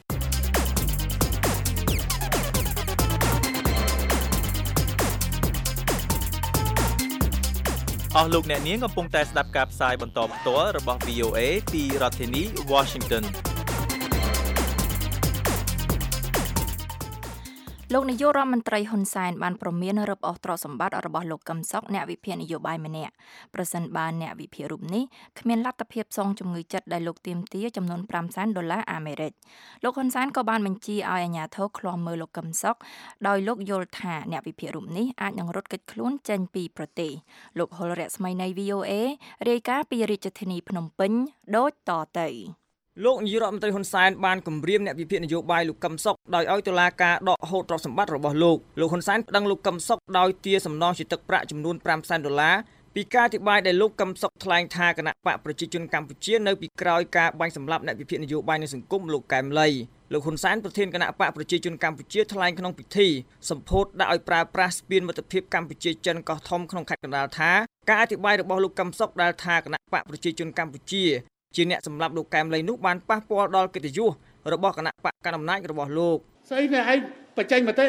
[SPEAKER 10] អស់លោកអ្នកនាងកំពុងតែស្ដាប់ការផ្សាយបន្តផ្ទាល់របស់ V O A ពីរដ្ឋធានី Washington
[SPEAKER 2] លោកនាយករដ្ឋមន្ត្រីហ៊ុនសែនបានប្រមានរឹបអូសទ្រព្យសម្បត្តិរបស់លោកកឹមសុខអ្នកវិភាគនយោបាយម្នាក់ប្រសិនបើអ្នកវិភាគរូបនេះគ្មានលទ្ធភាពសងជំងឺចិត្តដែលលោកទាមទារចំនួនfiveសែនដុល្លារអាមេរិកលោកហ៊ុនសែនក៏បានបញ្ជាឲ្យអាជ្ញាធរឃ្លាំមើលលោកកឹមសុខដោយលោកយល់ថាអ្នកវិភាគរូបនេះអាចនឹងរត់គេចខ្លួនចេញពីប្រទេសលោកហុលរស្មីនៃ V O A រាយការណ៍ពីរាជធានីភ្នំពេញដូចតទៅ
[SPEAKER 11] លោកនាយករដ្ឋមន្ត្រីហ៊ុនសែនបានគម្រាមអ្នកវិភាគនយោបាយលោកកឹមសុខដោយឲ្យតុលាការដកហូតទ្រព្យសម្បត្តិរបស់លោកលោកហ៊ុនសែនប្តឹងលោកកឹមសុខដោយទារសំណងជាទឹកប្រាក់ចំនួនfiveសែនដុល្លារពីការអធិប្បាយដែលលោកកឹមសុខថ្លែងថាគណៈបកប្រជាជនកម្ពុជានៅពីក្រោយការបាញ់សម្លាប់អ្នកវិភាគនយោបាយនៅសង្គមលោកកែមលីលោកហ៊ុនសែនប្រធានគណៈបកប្រជាជនកម្ពុជាថ្លែងក្នុងពិធីសម្ពោធដាក់ឲ្យប្រើប្រាស់ស្ពានមិត្តភាពកម្ពុជាចិនកោះធំក្នុងខេត្តកណ្ដាលថាការអធិប្បាយរបស់លោកកឹមសុខដែលថាគណៈបកប្រជាជនកម្ពុជាជាអ្នកសម្លាប់លោកកែមលីនោះបានប៉ះពាល់ដល់កិត្តិយសរបស់គណៈបកកណ្ដាលអំណាចរបស់លោក
[SPEAKER 4] ស្អីនេះឯងបច្ចេកមតិ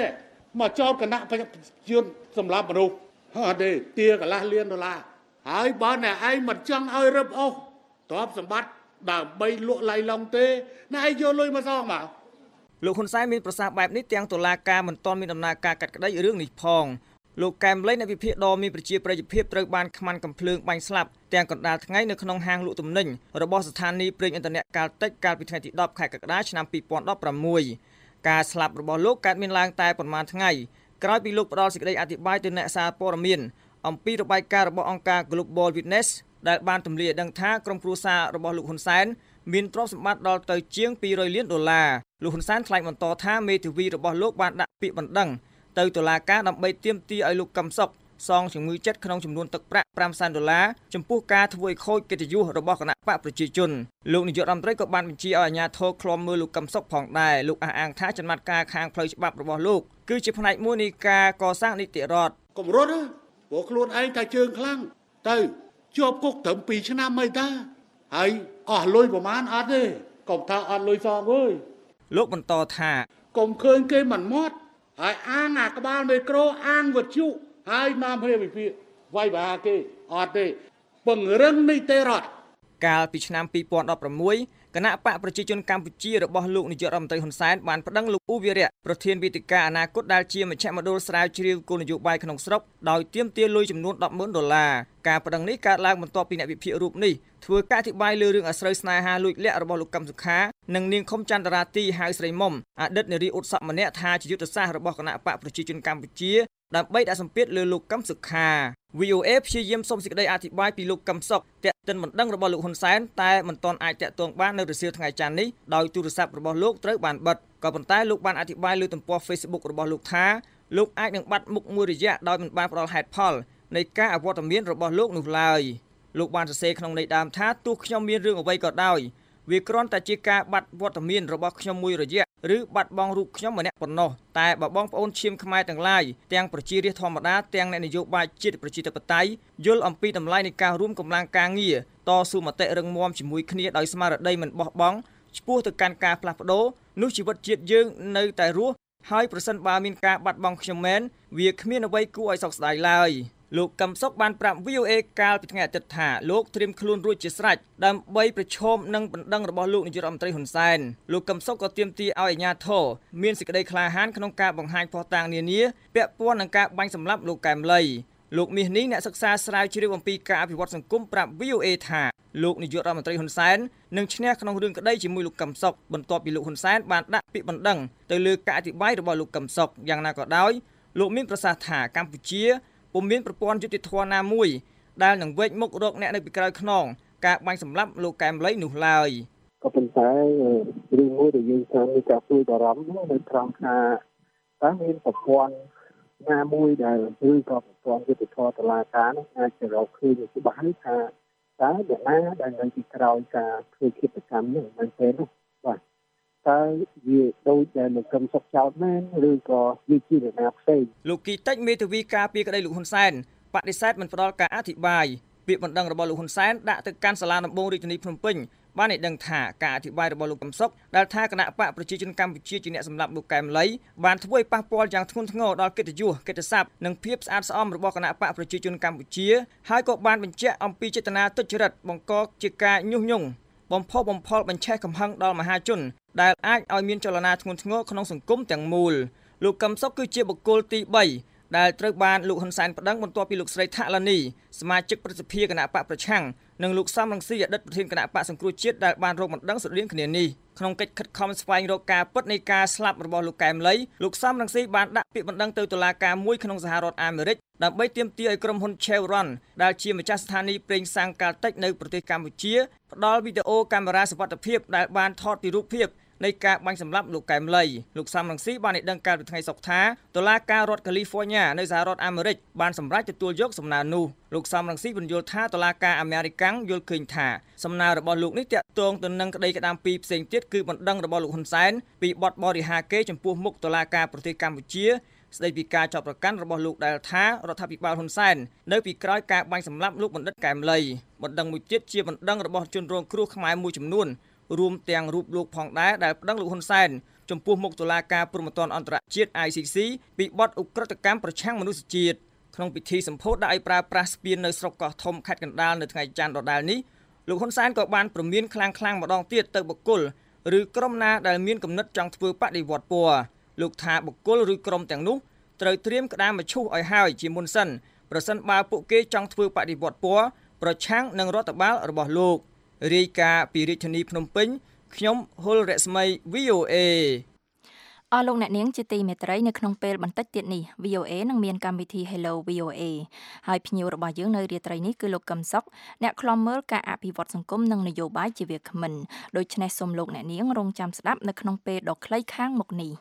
[SPEAKER 4] មកចោតគណៈប្រជាជនសម្រាប់មនុស្សអត់ទេទាកន្លះលានដុល្លារហើយបើអ្នកឯងមិនចង់ឲ្យរឹបអូសទ្រព្យសម្បត្តិដើម្បីលក់ឡៃឡុងទេអ្នកឯងយកលុយមកសងមក
[SPEAKER 11] លោកហ៊ុនសែនមានប្រសាសន៍បែបនេះទាំងតុលាការមិនទាន់មានដំណើរការកាត់ក្តីរឿងនេះផងលោកកែមលីអ្នកវិភាគដ៏មានប្រជាប្រិយភាពត្រូវបានខ្មាន់កំភ្លើងបាញ់ស្លាប់ទាំងកណ្ដាលថ្ងៃនៅក្នុងហាងលក់ទំនិញរបស់ស្ថានីយ៍ប្រេងឥន្ធនៈកាល់តិចកាលពីថ្ងៃទីដប់ខែកក្កដាឆ្នាំពីរពាន់ដប់ប្រាំមួយការស្លាប់របស់លោកកើតមានឡើងតែប្រមាណថ្ងៃក្រោយពីលោកផ្ដល់សេចក្តីអធិប្បាយទៅអ្នកសារព័ត៌មានអំពីរបាយការណ៍របស់អង្គការ Global Witness ដែលបានទម្លាយដឹងថាក្រុមគ្រួសាររបស់លោកហ៊ុនសែនមានទ្រព្យសម្បត្តិដល់ទៅជាងពីររយលានដុល្លារលោកហ៊ុនសែនថ្លែងបន្តថាមេធាវីរបស់លោកបានដាក់ពាក្យបណ្ដឹងទៅតុលាការដើម្បីទាមទារឲ្យលោកកឹមសុខសងជំងឺចិត្តក្នុងចំនួនទឹកប្រាក់ប្រាំសែនដុល្លារចំពោះការធ្វើឲ្យខូចកិត្តិយសរបស់គណៈបកប្រជាជនលោកនាយករដ្ឋមន្ត្រីក៏បានបញ្ជាឲ្យអាជ្ញាធរឃ្លាំមើលលោកកឹមសុខផងដែរលោកអះអាងថាចំណាត់ការខាងផ្លូវច្បាប់របស់លោកគឺជាផ្នែកមួយនៃការកសាងនីតិរដ្ឋ
[SPEAKER 4] គម្រត់ព្រោះខ្លួនឯងតែជើងខ្លាំងទៅជាប់គុកត្រឹមពីរឆ្នាំមិនតាហើយអស់លុយប្រមាណអត់ទេកុំថាអត់លុយសងអើយ
[SPEAKER 11] លោកបន្តថា
[SPEAKER 4] កុំឃើញគេមិនមាត់ហើយអាងអាក្បាលមេក្រូអាងវិទ្យុហើយនាំព្រះវិភាគវាយបាគេអត់ទេពង្រឹងនីតិរដ្ឋ
[SPEAKER 11] កាលពីឆ្នាំពីរពាន់ដប់ប្រាំមួយគណៈបកប្រជាជនកម្ពុជារបស់លោកនាយករដ្ឋមន្ត្រីហ៊ុនសែនបានប្តឹងលោកអ៊ូវីរៈប្រធានវេទិកាអនាគតដែលជាមជ្ឈមណ្ឌលស្រាវជ្រាវគោលនយោបាយក្នុងស្រុកដោយទាមទារលុយចំនួនដប់ម៉ឺនដុល្លារការប្តឹងនេះកើតឡើងបន្ទាប់ពីអ្នកវិភាគរូបនេះធ្វើការអធិប្បាយលើរឿងអាស្រូវស្នេហាលួចលាក់របស់លោកកឹមសុខានិងនាងខុមចន្ទរាទីហៅស្រីមុំអតីតនារីឧត្តសមម្នាក់ថាជាយុទ្ធសាស្ត្ររបស់គណៈបកប្រជាជនកម្ពុជាដើម្បីដាក់សម្ពាធលើលោកកឹមសុខា វី អូ អេ ព្យាយាមសុំសេចក្តីអធិប្បាយពីលោកកឹមសុខទាក់ទិនបណ្ដឹងរបស់លោកហ៊ុនសែនតែមិនទាន់អាចតាក់ទងបាននៅរសៀលថ្ងៃច័ន្ទនេះដោយទូរស័ព្ទរបស់លោកត្រូវបានបិទក៏ប៉ុន្តែលោកបានអធិប្បាយលើទំព័រ Facebook របស់លោកថាលោកអាចនឹងបាត់មុខមួយរយៈដោយមិនបានផ្ដល់ហេតុផលនៃការអវត្តមានរបស់លោកនោះឡើយលោកបានសរសេរក្នុងន័យដើមថាទោះខ្ញុំមានរឿងអ្វីក៏ដោយវាគ្រាន់តែជាការបាត់វត្តមានរបស់ខ្ញុំមួយរយៈឬបាត់បង់រូបខ្ញុំម្នាក់ប៉ុណ្ណោះតែបើបងប្អូនឈាមខ្មែរទាំងឡាយទាំងប្រជារាស្ត្រធម្មតាទាំងអ្នកនយោបាយជាតិប្រជាធិបតេយ្យយល់អំពីតម្លៃនៃការរួមកម្លាំងការងារតស៊ូមតិរឹងមាំជាមួយគ្នាដោយស្មារតីមិនបោះបង់ឆ្ពោះទៅកាន់ការផ្លាស់ប្ដូរនោះជីវិតជាតិយើងនៅតែរស់ហើយប្រសិនបើមានការបាត់បង់ខ្ញុំមែនវាគ្មានអ្វីគួរឲ្យសោកស្ដាយឡើយលោកកឹមសុខបានប្រាប់ វី អូ អេ កាលពីថ្ងៃអាទិត្យថាលោកត្រៀមខ្លួនរួចជាស្រេចដើម្បីប្រឈមនឹងបណ្ដឹងរបស់លោកនាយករដ្ឋមន្ត្រីហ៊ុនសែនលោកកឹមសុខក៏ទាមទារឲ្យអាជ្ញាធរមានសេចក្តីក្លាហានក្នុងការបង្ហាញភស្តុតាងនានាពាក់ព័ន្ធនឹងការបាញ់សម្លាប់លោកកែមលីលោកមាសនេះអ្នកសិក្សាស្រាវជ្រាវអំពីការអភិវឌ្ឍសង្គមប្រាប់ វី អូ អេ ថាលោកនាយករដ្ឋមន្ត្រីហ៊ុនសែននឹងឈ្នះក្នុងរឿងក្តីជាមួយលោកកឹមសុខបន្ទាប់ពីលោកហ៊ុនសែនបានដាក់ពាក្យបណ្ដឹងទៅលើការអធិប្បាយរបស់លោកកឹមសុខយ៉ាងណាក៏ដោយលោកមានប្រសាសន៍ថាកម្ពុជាពុំមានប្រព័ន្ធយុតិធម៌ណាមួយដែលនឹងវេចមុខរកអ្នកនៅពីក្រោយខ្នងការបាញ់សម្លាប់លោកកែមលីនោះឡើយ
[SPEAKER 9] ក៏ប៉ុន្តែរឿងមួយដែលយើងត្រូវមានការព្រួយបារម្ភនៅត្រង់ថាតើមានប្រព័ន្ធណាមួយដែលឬក៏ប្រព័ន្ធយុតិធម៌តុលាការនោះអាចจะរកឃើញច្បាស់ថាតើអ្នកណាដែលនៅពីក្រោយការធ្វើឃាតកម្មនេះមិនទេនោះបាទតើវាដូចដែលលោកកឹមសុខចោតមែនឬក៏វាជាអ្នកណាផ្សេង
[SPEAKER 11] លោកគីតិចមេធាវីការពារក្តីលោកហ៊ុនសែនបដិសេធមិនផ្ដល់ការអធិប្បាយពាក្យបណ្ដឹងរបស់លោកហ៊ុនសែនដាក់ទៅកាន់សាលាដំបងរាជធានីភ្នំពេញបានឲ្យដឹងថាការអធិប្បាយរបស់លោកកឹមសុខដែលថាគណៈបកប្រជាជនកម្ពុជាជាអ្នកសម្លាប់លោកកែមលីបានធ្វើឲ្យប៉ះពាល់យ៉ាងធ្ងន់ធ្ងរដល់កិត្តិយសកិត្តិស័ព្ទនិងភាពស្អាតស្អំរបស់គណៈបកប្រជាជនកម្ពុជាហើយក៏បានបញ្ជាក់អំពីចេតនាទុច្ចរិតបង្កជាការញុះញង់បំផុសបំផុលបញ្ឆេះកំហឹងដល់មហាជនដែលអាចឲ្យមានចលនាធ្ងន់ធ្ងរក្នុងសង្គមទាំងមូលលោកកឹមសុខគឺជាបុគ្គលទីបីដែលត្រូវបានលោកហ៊ុនសែនប្តឹងបន្ទាប់ពីលោកស្រីថាឡានីសមាជិកប្រសិទ្ធិគណៈបកប្រឆាំងនិងលោកសំរងស៊ីអតីតប្រធានគណៈបកសង្គ្រោះជាតិដែលបានរកបណ្ដឹងស្រដៀងគ្នានេះក្នុងកិច្ចខិតខំស្វែងរកការពិតនៃការស្លាប់របស់លោកកែមលីលោកសំរងស៊ីបានដាក់ពាក្យបណ្ដឹងទៅតុលាការមួយក្នុងសហរដ្ឋអាមេរិកដើម្បីទាមទារឲ្យក្រុមហ៊ុន Chevron ដែលជាម្ចាស់ស្ថានីយ៍ប្រេងសាំងកាល់តិចនៅប្រទេសកម្ពុជាផ្ដល់វីដេអូកាមេរ៉ាសុវត្ថិភាពដែលបានថតពីរូបភាពនៃការបាញ់សម្លាប់លោកកែមលីលោកសំរងស៊ីបានឲ្យដឹងកាលពីថ្ងៃសុក្រថាតុលាការរដ្ឋកាលីហ្វ័រញ៉ានៅសហរដ្ឋអាមេរិកបានសម្រេចទទួលយកសំណើនោះលោកសំរងស៊ីបញ្យល់ថាតុលាការអាមេរិកយល់ឃើញថាសំណើរបស់លោកនេះតាក់ទងទៅនឹងក្តីក្តាមពីរផ្សេងទៀតគឺបណ្ដឹងរបស់លោកហ៊ុនសែនពីបទបរិហាកេរចំពោះមុខតុលាការប្រទេសកម្ពុជាស្ដីពីការចាប់ប្រកាន់របស់លោកដែលថារដ្ឋាភិបាលហ៊ុនសែននៅពីក្រោយការបាញ់សម្លាប់លោកបណ្ឌិតកែមលីបណ្ដឹងមួយទៀតជាបណ្ដឹងរបស់ជនរងគ្រោះខ្មែរមួយចំនួនរួមទាំងរូបលោកផងដែរដែលប្តឹងលោកហ៊ុនសែនចំពោះមុខតុលាការព្រហ្មទណ្ឌអន្តរជាតិ I C C ពីបទឧក្រិដ្ឋកម្មប្រឆាំងមនុស្សជាតិក្នុងពិធីសម្ពោធដាក់ឲ្យប្រើប្រាស់ស្ពាននៅស្រុកកោះធំខេត្តកណ្ដាលនៅថ្ងៃច័ន្ទដដែលនេះលោកហ៊ុនសែនក៏បានព្រមានខ្លាំងៗម្ដងទៀតទៅបុគ្គលឬក្រុមណាដែលមានគំនិតចង់ធ្វើបដិវត្តពណ៌លោកថាបុគ្គលឬក្រុមទាំងនោះត្រូវត្រៀមក្តាមមឈូសឲ្យហើយជាមុនសិនប្រសិនបើពួកគេចង់ធ្វើបដិវត្តពណ៌ប្រឆាំងនឹងរដ្ឋបាលរបស់លោករាយការណ៍ពីរាជធានីភ្នំពេញខ្ញុំហុលរស្មី V O A
[SPEAKER 2] អស់លោកអ្នកនាងជាទីមេត្រីនៅក្នុងពេលបន្តិចទៀតនេះ V O A នឹងមានកម្មវិធី Hello V O A ហើយភ្ញៀវរបស់យើងនៅរាត្រីនេះគឺលោកកឹមសុខអ្នកខ្លំមើលការអភិវឌ្ឍសង្គមនិងនយោបាយជាវាគ្មិនដូច្នេះសូមលោកអ្នកនាងរងចាំស្ដាប់នៅក្នុងពេលដ៏ខ្លីខាងមុខនេះ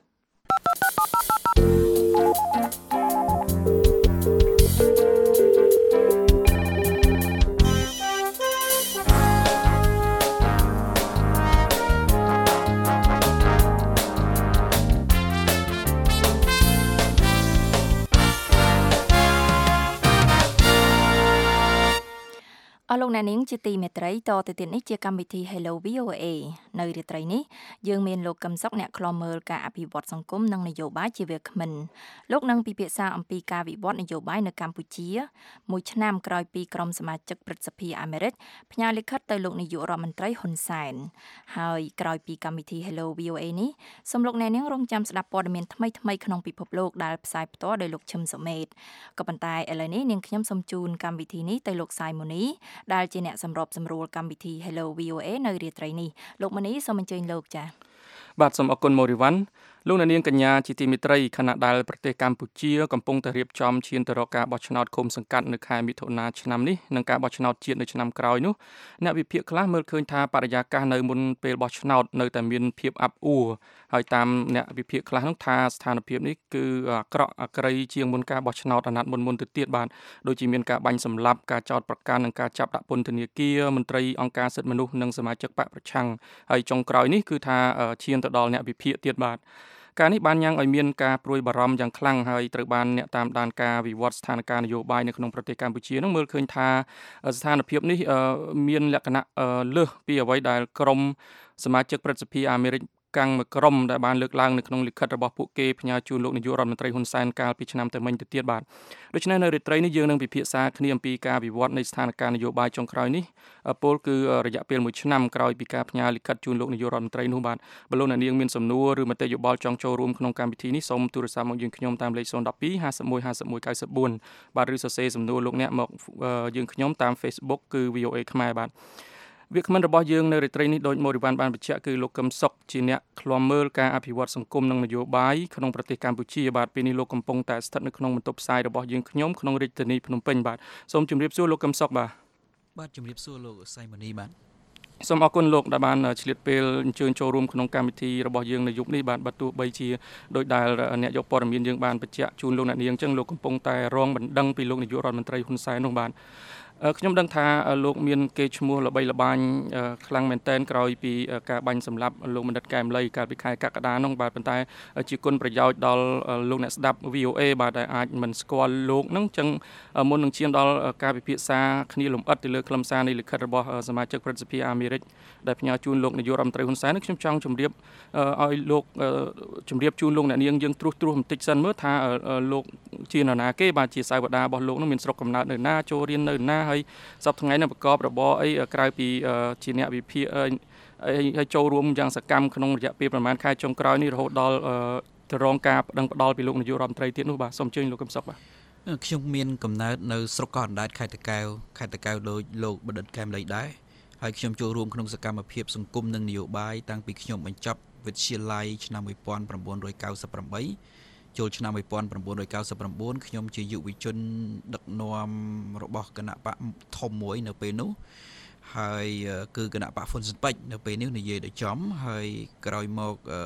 [SPEAKER 2] អស់លោកអ្នកនាងជាទីមេត្រីតទៅទៀតនេះជាកម្មវិធី Hello V O A នៅរាត្រីនេះយើងមានលោកកឹមសុខអ្នកខ្លំមើលការអភិវឌ្ឍសង្គមនិងនយោបាយជាវាគ្មិនលោកនឹងពិភាក្សាអំពីការវិវត្តនយោបាយនៅកម្ពុជាមួយឆ្នាំក្រោយពីក្រុមសមាជិកព្រឹទ្ធសភាអាមេរិកផ្ញើលិខិតទៅលោកនាយករដ្ឋមន្ត្រីហ៊ុនសែនហើយក្រោយពីកម្មវិធី Hello V O A នេះសូមលោកអ្នកនាងរងចាំស្ដាប់ព័ត៌មានថ្មីៗក្នុងពិភពលោកដែលផ្សាយផ្ទាល់ដោយលោកឈឹមសុមេតក៏ប៉ុន្តែឥឡូវនេះនាងខ្ញុំសូមជូនកម្មវិធីនេះទៅលោកសាយម៉ូនីដែលជាអ្នកសម្របសម្រួលកម្មវិធី Hello V O A នៅរាត្រីនេះលោកម៉ានីសូមអញ្ជើញលោកចា៎
[SPEAKER 12] បាទសូមអរគុណម៉ូរីវ៉ាន់លោកអ្នកនាងកញ្ញាជាទីមេត្រីខណៈដែលប្រទេសកម្ពុជាកំពុងតែរៀបចំឈានទៅរកការបោះឆ្នោតឃុំសង្កាត់នៅខែមិថុនាឆ្នាំនេះនិងការបោះឆ្នោតជាតិនៅឆ្នាំក្រោយនោះអ្នកវិភាគខ្លះមើលឃើញថាបរិយាកាសនៅមុនពេលបោះឆ្នោតនៅតែមានភាពអាប់អួរហើយតាមអ្នកវិភាគខ្លះនោះថាស្ថានភាពនេះគឺអាក្រក់អាក្រីជាងមុនការបោះឆ្នោតអាណត្តិមុនមុនទៅទៀតបាទដូចជាមានការបាញ់សម្លាប់ការចោទប្រកាន់និងការចាប់ដាក់ពន្ធនាគារមន្ត្រីអង្គការសិទ្ធិមនុស្សនិងសមាជិកបកប្រឆាំងហើយចុងក្រោយនេះគឺថាឈានទៅដល់អ្នកវិភាគទៀតបាទការនេះបានញ៉ាំងឲ្យមានការព្រួយបារម្ភយ៉ាងខ្លាំងហើយត្រូវបានអ្នកតាមដានការវិវត្តស្ថានភាពនយោបាយនៅក្នុងប្រទេសកម្ពុជានឹងមើលឃើញថាស្ថានភាពនេះមានលក្ខណៈលើសពីអ្វីដែលក្រមសមាជិកព្រឹទ្ធសភាអាមេរិកកាំងមួយក្រុមដែលបានលើកឡើងនៅក្នុងលិខិតរបស់ពួកគេផ្ញើជូនលោកនាយករដ្ឋមន្ត្រីហ៊ុនសែនកាលពីឆ្នាំទៅមិញទៅទៀតបាទដូច្នេះនៅរាត្រីនេះយើងនឹងពិភាក្សាគ្នាអំពីការវិវត្តនៃស្ថានភាពនយោបាយចុងក្រោយនេះពលគឺរយៈពេលមួយឆ្នាំក្រោយពីការផ្ញើលិខិតជូនលោកនាយករដ្ឋមន្ត្រីនោះបាទបើលោកអ្នកនាងមានសំណួរឬមតិយោបល់ចង់ចូលរួមក្នុងកម្មវិធីនេះសូមទូរស័ព្ទមកយើងខ្ញុំតាមលេខศูนย์ หนึ่ง สอง ห้า ห้า หนึ่ง ห้า หนึ่ง เก้า สี่ បាទឬសរសេរសំណួរលោកអ្នកមកយើងខ្ញុំតាម Facebook គឺ V O A ខ្មែរបាទវាគ្មិនរបស់យើងនៅរាត្រីនេះដោយម៉ូរីវ៉ាន់បានបញ្ជាក់គឺលោកកឹមសុខជាអ្នកឃ្លាំមើលការអភិវឌ្ឍសង្គមនិងនយោបាយក្នុងប្រទេសកម្ពុជាបាទពេលនេះលោកកំពុងតែស្ថិតនៅក្នុងបន្ទប់ផ្សាយរបស់យើងខ្ញុំក្នុងរាជធានីភ្នំពេញបាទសូមជម្រាបសួរលោកកឹមសុខបាទ
[SPEAKER 13] បាទជម្រាបសួរលោកសៃម៉ានីបាទ
[SPEAKER 12] សូមអរគុណលោកដែលបានឆ្លៀតពេលអញ្ជើញចូលរួមក្នុងកម្មវិធីរបស់យើងនៅយប់នេះបាទបើទោះបីជាដោយដែលអ្នកយកព័ត៌មានយើងបានបញ្ជាក់ជូនលោកអ្នកនាងអញ្ចឹងលោកកំពុងតែរងបណ្ដឹងពីលោកនាយករដ្ឋមន្ត្រីហ៊ុនសែននោះបាទខ្ញុំដឹងថាលោកមានកេរ្តិ៍ឈ្មោះល្បីល្បាញខ្លាំងមែនទែនក្រោយពីការបាញ់សម្លាប់លោកបណ្ឌិតកែមលីកាលពីខែកក្កដានោះបាទប៉ុន្តែជាគុណប្រយោជន៍ដល់លោកអ្នកស្ដាប់ V O A បាទដែលអាចមិនស្គាល់លោកហ្នឹងអញ្ចឹងមុននឹងឈានដល់ការពិភាក្សាគ្នាលម្អិតទៅលើខ្លឹមសារនៃលិខិតរបស់សមាជិកព្រឹទ្ធសភាអាមេរិកដែលផ្ញើជូនលោកនាយករដ្ឋមន្ត្រីហ៊ុនសែនខ្ញុំចង់ជម្រាបឲ្យលោកជម្រាបជូនលោកអ្នកនាងយើងត្រួសត្រាសបន្តិចសិនមើលថាលោកជានរណាគេបាទជាសាវតារបស់លោកនោះមានស្រុកកំណើតនៅណាចូលរៀននៅណាហើយសប្តាហ៍ថ្ងៃនេះប្រកបរបរអីក្រៅពីជាអ្នកវិភាគហើយចូលរួមយ៉ាងសកម្មក្នុងរយៈពេលប្រហែលខែចុងក្រោយនេះរហូតដល់ទៅរងការប្តឹងផ្តល់ពីលោកនាយករដ្ឋមន្ត្រីទៀតនោះបាទសូមអញ្ជើញលោកកឹមសុខបាទ
[SPEAKER 13] ខ្ញុំមានកំណើតនៅស្រុកកោះអណ្ដែតខេត្តតាកែវខេត្តតាកែវដោយលោកបណ្ឌិតកែមលីដែរហើយខ្ញុំចូលរួមក្នុងសកម្មភាពសង្គមនិងនយោបាយតាំងពីខ្ញុំបញ្ចប់វិទ្យាល័យឆ្នាំmột nghìn chín trăm chín mươi támចូលឆ្នាំmột nghìn chín trăm chín mươi chínខ្ញុំជាយុវជនដឹកនាំរបស់គណៈបកធំមួយនៅពេលនោះហើយគឺគណៈបកហ៊ុនស៊ិនប៉ិចនៅពេលនេះនិយាយដល់ចំហើយក្រោយមកអឺ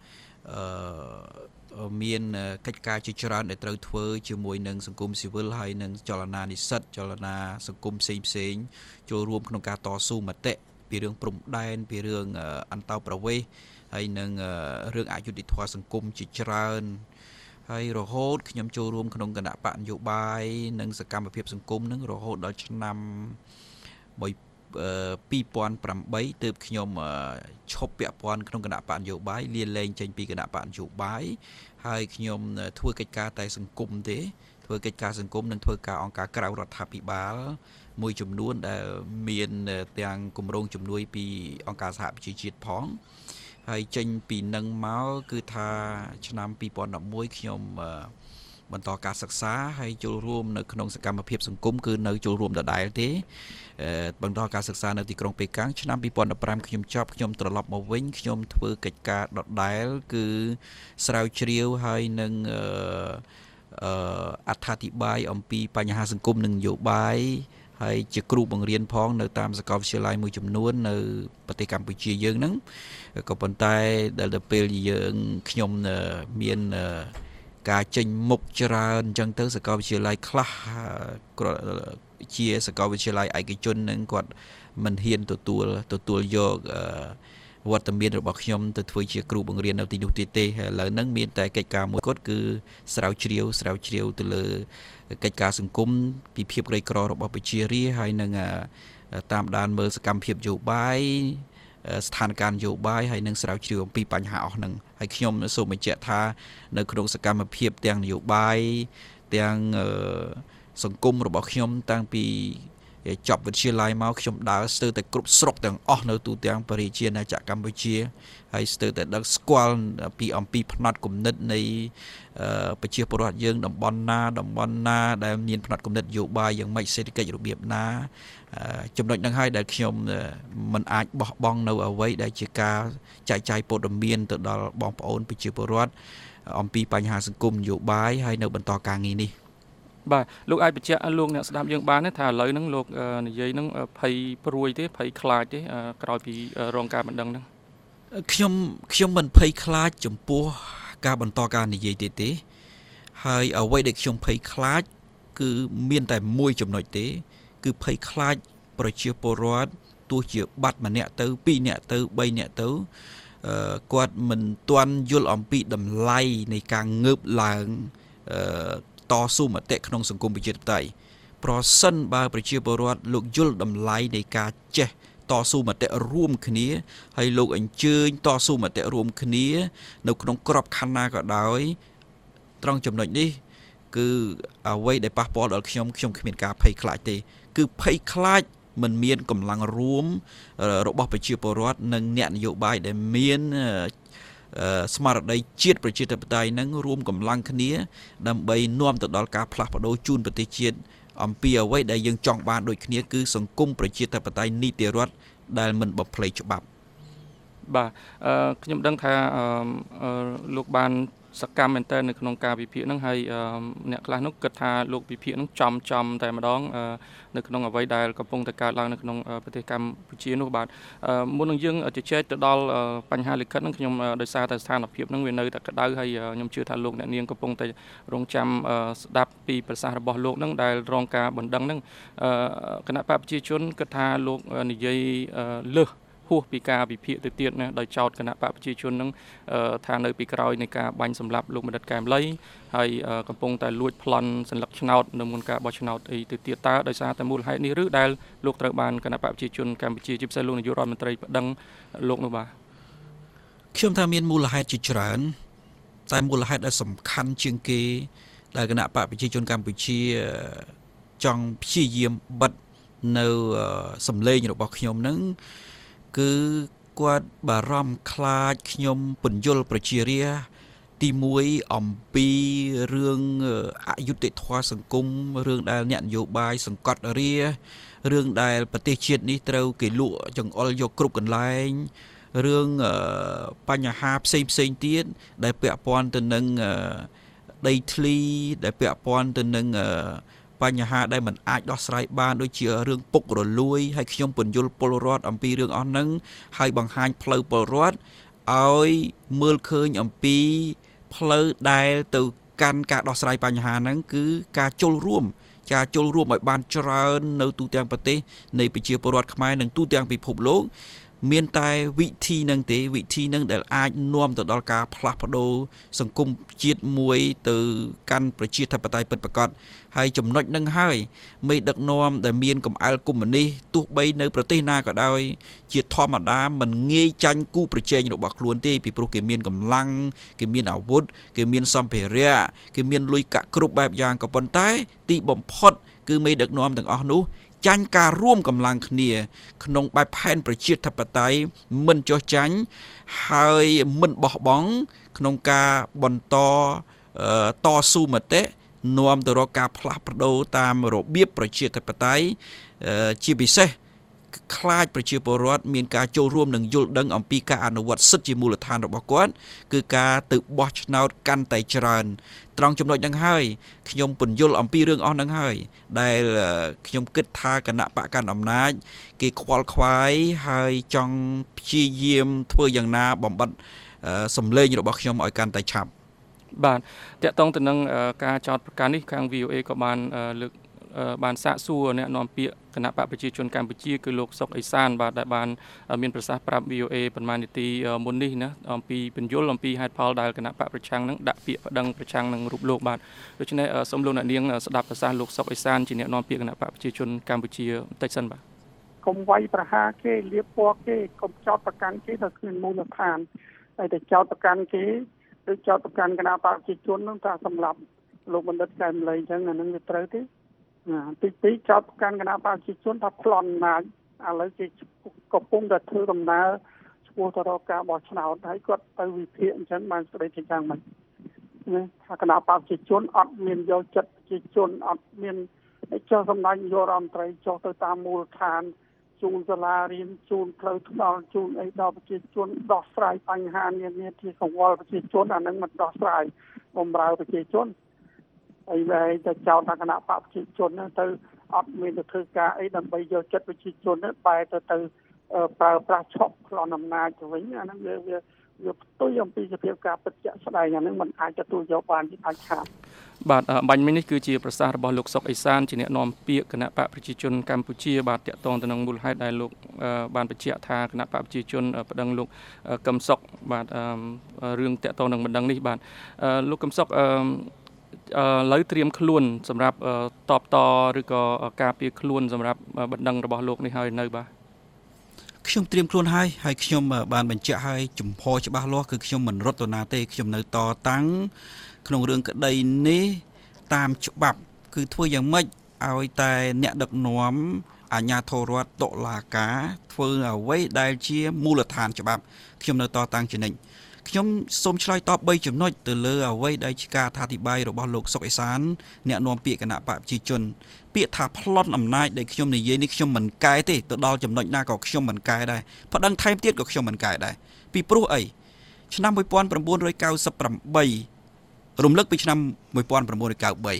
[SPEAKER 13] អឺមានកិច្ចការជាច្រើនដែលត្រូវធ្វើជាមួយនឹងសង្គមស៊ីវិលហើយនឹងចលនានិស្សិតចលនាសង្គមផ្សេងផ្សេងចូលរួមក្នុងការតស៊ូមតិពីរឿងព្រំដែនពីរឿងអន្តោប្រវេសន៍ហើយនឹងរឿងអយុត្តិធម៌សង្គមជាច្រើនហើយរហូតខ្ញុំចូលរួមក្នុងគណៈបកនយោបាយនិងសកម្មភាពសង្គមនឹងរហូតដល់ឆ្នាំពីរពាន់ប្រាំបីទើបខ្ញុំឈប់ពាក់ព័ន្ធក្នុងគណៈបកនយោបាយលាលែងចេញពីគណៈបកនយោបាយហើយខ្ញុំធ្វើកិច្ចការតែសង្គមទេធ្វើកិច្ចការសង្គមនិងធ្វើការអង្គការក្រៅរដ្ឋាភិបាលមួយចំនួនដែលមានទាំងគម្រោងជំនួយពីអង្គការសហប្រជាជាតិផងហើយចេញពីនឹងមកគឺថាឆ្នាំពីរពាន់ដប់មួយខ្ញុំបន្តការសិក្សាហើយចូលរួមនៅក្នុងសកម្មភាពសង្គមគឺនៅចូលរួមដដែលទេបន្តការសិក្សានៅទីក្រុងប៉េកាំងឆ្នាំពីរពាន់ដប់ប្រាំខ្ញុំចប់ខ្ញុំត្រឡប់មកវិញខ្ញុំធ្វើកិច្ចការដដែលគឺស្រាវជ្រាវហើយនឹងអឺអត្ថាធិប្បាយអំពីបញ្ហាសង្គមនិងនយោបាយហើយជាគ្រូបង្រៀនផងនៅតាមសាកលវិទ្យាល័យមួយចំនួននៅប្រទេសកម្ពុជាយើងហ្នឹងក៏ប៉ុន្តែដល់ទៅពេលយើងខ្ញុំមានការចេញមុខច្រើនអញ្ចឹងទៅសាកលវិទ្យាល័យខ្លះជាសាកលវិទ្យាល័យឯកជននឹងគាត់មិនហ៊ានទទួលទទួលយកវត្តមានរបស់ខ្ញុំទៅធ្វើជាគ្រូបង្រៀននៅទីនោះទៀតទេហើយឥឡូវហ្នឹងមានតែកិច្ចការមួយគត់គឺស្រាវជ្រាវស្រាវជ្រាវទៅលើកិច្ចការសង្គមពីភាពក្រីក្ររបស់ប្រជារាស្ត្រហើយនឹងតាមដានមើលសកម្មភាពនយោបាយស្ថានភាពនយោបាយហើយនឹងស្រាវជ្រាវអំពីបញ្ហាអស់ហ្នឹងហើយខ្ញុំសូមបញ្ជាក់ថានៅក្នុងសកម្មភាពទាំងនយោបាយទាំងសង្គមរបស់ខ្ញុំតាំងពីចប់វិទ្យាល័យមកខ្ញុំដើរស្ទើរតែគ្រប់ស្រុកទាំងអស់នៅទូទាំងប្រជាណាចក្រកម្ពុជាហើយស្ទើរតែដឹងស្គាល់ពីអំពីផ្នត់គំនិតនៃប្រជាពលរដ្ឋយើងតំបន់ណាតំបន់ណាដែលមានផ្នត់គំនិតនយោបាយយ៉ាងម៉េចសេដ្ឋកិច្ចរបៀបណាចំណុចហ្នឹងហើយដែលខ្ញុំមិនអាចបោះបង់នៅអ្វីដែលជាការចែកចាយព័ត៌មានទៅដល់បងប្អូនប្រជាពលរដ្ឋអំពីបញ្ហាសង្គមនយោបាយហើយនៅបន្តការងារនេះ
[SPEAKER 12] បាទលោកអាចបញ្ជាក់លោកអ្នកស្ដាប់យើងបានទេថាឥឡូវហ្នឹងលោកនិយាយហ្នឹងភ័យព្រួយទេភ័យខ្លាចទេក្រោយពីរងការបណ្ដឹងហ្នឹង
[SPEAKER 13] ខ្ញុំខ្ញុំមិនភ័យខ្លាចចំពោះការបន្តការនិយាយទេទេហើយអ្វីដែលខ្ញុំភ័យខ្លាចគឺមានតែមួយចំណុចទេគឺភ័យខ្លាចប្រជាពលរដ្ឋទោះជាបាត់ម្នាក់ទៅពីរនាក់ទៅបីនាក់ទៅគាត់មិនទាន់យល់អំពីតម្លៃនៃការងើបឡើងតស៊ូមតិក្នុងសង្គមប្រជាធិបតេយ្យប្រសិនបើប្រជាពលរដ្ឋលោកយល់តម្លៃនៃការចេះតស៊ូមតិរួមគ្នាហើយលោកអញ្ជើញតស៊ូមតិរួមគ្នានៅក្នុងក្របខ័ណ្ឌណាក៏ដោយត្រង់ចំណុចនេះគឺអ្វីដែលប៉ះពាល់ដល់ខ្ញុំខ្ញុំគ្មានការភ័យខ្លាចទេគឺភ័យខ្លាចមិនមានកម្លាំងរួមរបស់ប្រជាពលរដ្ឋនិងអ្នកនយោបាយដែលមានស្មារតីជាតិប្រជាធិបតេយ្យនឹងរួមកម្លាំងគ្នាដើម្បីនាំទៅដល់ការផ្លាស់ប្ដូរជូនប្រទេសជាតិអំពីអ្វីដែលយើងចង់បានដូចគ្នាគឺសង្គមប្រជាធិបតេយ្យនីតិរដ្ឋដែលមិនបំភ្លេចច្បាប់
[SPEAKER 12] បាទខ្ញុំដឹងថាលោកបានសកម្មមែនតើនៅក្នុងការវិភាគហ្នឹងហើយអ្នកខ្លះនោះគិតថាលោកវិភាគហ្នឹងចំចំតែម្ដងនៅក្នុងអ្វីដែលកំពុងតែកើតឡើងនៅក្នុងប្រទេសកម្ពុជានោះបាទមុននឹងយើងជជែកទៅដល់បញ្ហាលិខិតហ្នឹងខ្ញុំដោយសារតែស្ថានភាពហ្នឹងវានៅតែក្តៅហើយខ្ញុំជឿថាលោកអ្នកនាងកំពុងតែរងចាំស្ដាប់ពីប្រសាសន៍របស់លោកហ្នឹងដែលរងការបណ្ដឹងហ្នឹងគណៈបកប្រជាជនគិតថាលោកនិយាយលើសហួសពីការវិភាគទៅទៀតណាដោយចោទគណៈបកប្រជាជននឹងថានៅពីក្រោយនៃការបាញ់សម្លាប់លោកបណ្ឌិតកែមលីហើយកំពុងតែលួចប្លន់សัญลักษณ์ឆ្នោតនៅមុនការបោះឆ្នោតអីទៅទៀតតើដោយសារតែមូលហេតុនេះឬដែលលោកត្រូវបានគណៈបកប្រជាជនកម្ពុជាជាពិសេសលោកនាយករដ្ឋមន្ត្រីប្តឹងលោកនោះបាទ
[SPEAKER 13] ខ្ញុំថាមានមូលហេតុជាច្រើនតែមូលហេតុដែលសំខាន់ជាងគេដែលគណៈបកប្រជាជនកម្ពុជាចង់ព្យាយាមបិទនៅសម្លេងរបស់ខ្ញុំនឹងគឺគាត់បារម្ភខ្លាចខ្ញុំពន្យល់ប្រជារាស្ត្រទីមួយអំពីរឿងអយុត្តិធម៌សង្គមរឿងដែលអ្នកនយោបាយសង្កត់រារឿងដែលប្រទេសជាតិនេះត្រូវគេលក់ចង្អុលយកគ្រប់កន្លែងរឿងបញ្ហាផ្សេងផ្សេងទៀតដែលពាក់ព័ន្ធទៅនឹងដីធ្លីដែលពាក់ព័ន្ធទៅនឹងបញ្ហាដែលមិនអាចដោះស្រាយបានដូចជារឿងពុករលួយហើយខ្ញុំពន្យល់ពលរដ្ឋអំពីរឿងអស់ហ្នឹងហើយបង្ហាញផ្លូវពលរដ្ឋឲ្យមើលឃើញអំពីផ្លូវដែលទៅកាន់ការដោះស្រាយបញ្ហាហ្នឹងគឺការចូលរួមការចូលរួមឲ្យបានច្រើននៅទូទាំងប្រទេសនៃប្រជាពលរដ្ឋខ្មែរនិងទូទាំងពិភពលោកមានតែវិធីនឹងទេវិធីនឹងដែលអាចនាំទៅដល់ការផ្លាស់ប្ដូរសង្គមជាតិមួយទៅកាន់ប្រជាធិបតេយ្យពិតប្រាកដហើយចំណុចនឹងហើយមេដឹកនាំដែលមានកំអែលកុម្មុយនីសទោះបីនៅប្រទេសណាក៏ដោយជាធម្មតាមិនងាយចាញ់គូប្រជែងរបស់ខ្លួនទេពីព្រោះគេមានកម្លាំងគេមានអាវុធគេមានសម្ភារៈគេមានលុយកាក់គ្រប់បែបយ៉ាងក៏ប៉ុន្តែទីបំផុតគឺមេដឹកនាំទាំងអស់នោះចាញ់ការរួមកម្លាំងគ្នាក្នុងបែបផែនប្រជាធិបតេយ្យមិនចោះចាញ់ហើយមិនបោះបង់ក្នុងការបន្តតស៊ូមតិនាំទៅរកការផ្លាស់ប្ដូរតាមរបៀបប្រជាធិបតេយ្យជាពិសេសខ្លាចប្រជាពលរដ្ឋមានការចូលរួមនិងយល់ដឹងអំពីការអនុវត្តសិទ្ធិជាមូលដ្ឋានរបស់គាត់គឺការទៅបោះឆ្នោតកាន់តែច្រើនត្រង់ចំណុចហ្នឹងហើយខ្ញុំពន្យល់អំពីរឿងអស់ហ្នឹងហើយដែលខ្ញុំគិតថាគណៈបកកាន់អំណាចគេខ្វល់ខ្វាយហើយចង់ព្យាយាមធ្វើយ៉ាងណាបំបត្តិសម្លេងរបស់ខ្ញុំឲ្យកាន់តែឆាប់
[SPEAKER 12] បាទតកតងទៅនឹងការចោទប្រកាន់នេះខាង វី អូ អេ ក៏បានលើកបានសាកសួរអ្នកនាំពាក្យគណៈបកប្រជាជនកម្ពុជាគឺលោកសុកអេសានបាទដែលបានមានប្រសាសន៍ប្រាប់ វី អូ អេ ប្រមាណនាទីមុននេះណាអំពីបញ្យលអំពីហេតុផលដែលគណៈបកប្រឆាំងនឹងដាក់ពាក្យប្តឹងប្រឆាំងនឹងរូបលោកបាទដូច្នេះសូមលោកអ្នកនាងស្ដាប់ប្រសាសន៍លោកសុកអេសានជាអ្នកនាំពាក្យគណៈបកប្រជាជនកម្ពុជាបន្តិចសិនបាទ
[SPEAKER 9] កុំវាយប្រហារគេលៀបពណ៌គេកុំចោទប្រកាន់គេថាគ្មានមូលដ្ឋានហើយតែចោទប្រកាន់គេឬចោទប្រកាន់គណៈបកប្រជាជននឹងថាសម្រាប់លោកបណ្ឌិតកែមលីអញ្ចឹងអានឹងវាត្រូវទេទីពីរចោទប្រកាន់គណៈបកប្រជាជនថាប្លន់អំណាចឥឡូវគេកំពុងតែធ្វើដំណើរឆ្ពោះទៅរកការបោះឆ្នោតហើយគាត់ទៅវិភាគអញ្ចឹងបានស្ដីជាយ៉ាងម៉េចណាថាគណៈបកប្រជាជនអត់មានយកចិត្តប្រជាជនអត់មានចុះសម្ដេចនាយករដ្ឋមន្ត្រីចុះទៅតាមមូលដ្ឋានជូនសាលារៀនជូនផ្លូវថ្នល់ជូនអីដល់ប្រជាជនដោះស្រាយបញ្ហានានាជាកង្វល់ប្រជាជនអានឹងមិនដោះស្រាយបំរើប្រជាជនហើយតែចោទគណៈបកប្រជាជនទៅអត់មានទៅធ្វើការអីដើម្បីយកចិត្តប្រជាជនទៅបែរទៅទៅប្រើប្រាស់ឆក់ប្លន់អំណាចទៅវិញអាហ្នឹងវាវាវាផ្ទុយអំពីសភាពការពិតជាក់ស្ដែងអាហ្នឹងមិនអាចទទួលយកបានជាដាច់ខាត
[SPEAKER 12] បាទបាញ់មិញនេះគឺជាប្រសាសន៍របស់លោកសុកអេសានជាអ្នកនាំពាក្យគណៈបកប្រជាជនកម្ពុជាបាទតាក់ទងទៅនឹងមូលហេតុដែលលោកបានបញ្ជាក់ថាគណៈបកប្រជាជនប្តឹងលោកកឹមសុខបាទរឿងតាក់ទងនឹងបណ្ដឹងនេះបាទលោកកឹមសុខឥឡូវត្រៀមខ្លួនសម្រាប់តបតឬក៏ការពារខ្លួនសម្រាប់បណ្ដឹងរបស់លោកនេះហើយនៅបាទ
[SPEAKER 13] ខ្ញុំត្រៀមខ្លួនហើយហើយខ្ញុំបានបញ្ជាក់ឲ្យចំហច្បាស់លាស់គឺខ្ញុំមិនរត់ទៅណាទេខ្ញុំនៅតតាំងក្នុងរឿងក្តីនេះតាមច្បាប់គឺធ្វើយ៉ាងម៉េចឲ្យតែអ្នកដឹកនាំអាជ្ញាធររដ្ឋតុលាការធ្វើអ្វីដែលជាមូលដ្ឋានច្បាប់ខ្ញុំនៅតតាំងជានិច្ចខ្ញុំសូមឆ្លើយតបបីចំណុចទៅលើអ្វីដែលជាការអធិប្បាយរបស់លោកសុកអេសានអ្នកនាំពាក្យគណៈបកប្រជាជនពាក្យថាប្លន់អំណាចដែលខ្ញុំនិយាយនេះខ្ញុំមិនកែទេទៅដល់ចំណុចណាក៏ខ្ញុំមិនកែដែរប្តឹងថែមទៀតក៏ខ្ញុំមិនកែដែរពីព្រោះអីឆ្នាំmột nghìn chín trăm chín mươi támរំលឹកពីឆ្នាំmột nghìn chín trăm chín mươi ba một nghìn chín trăm chín mươi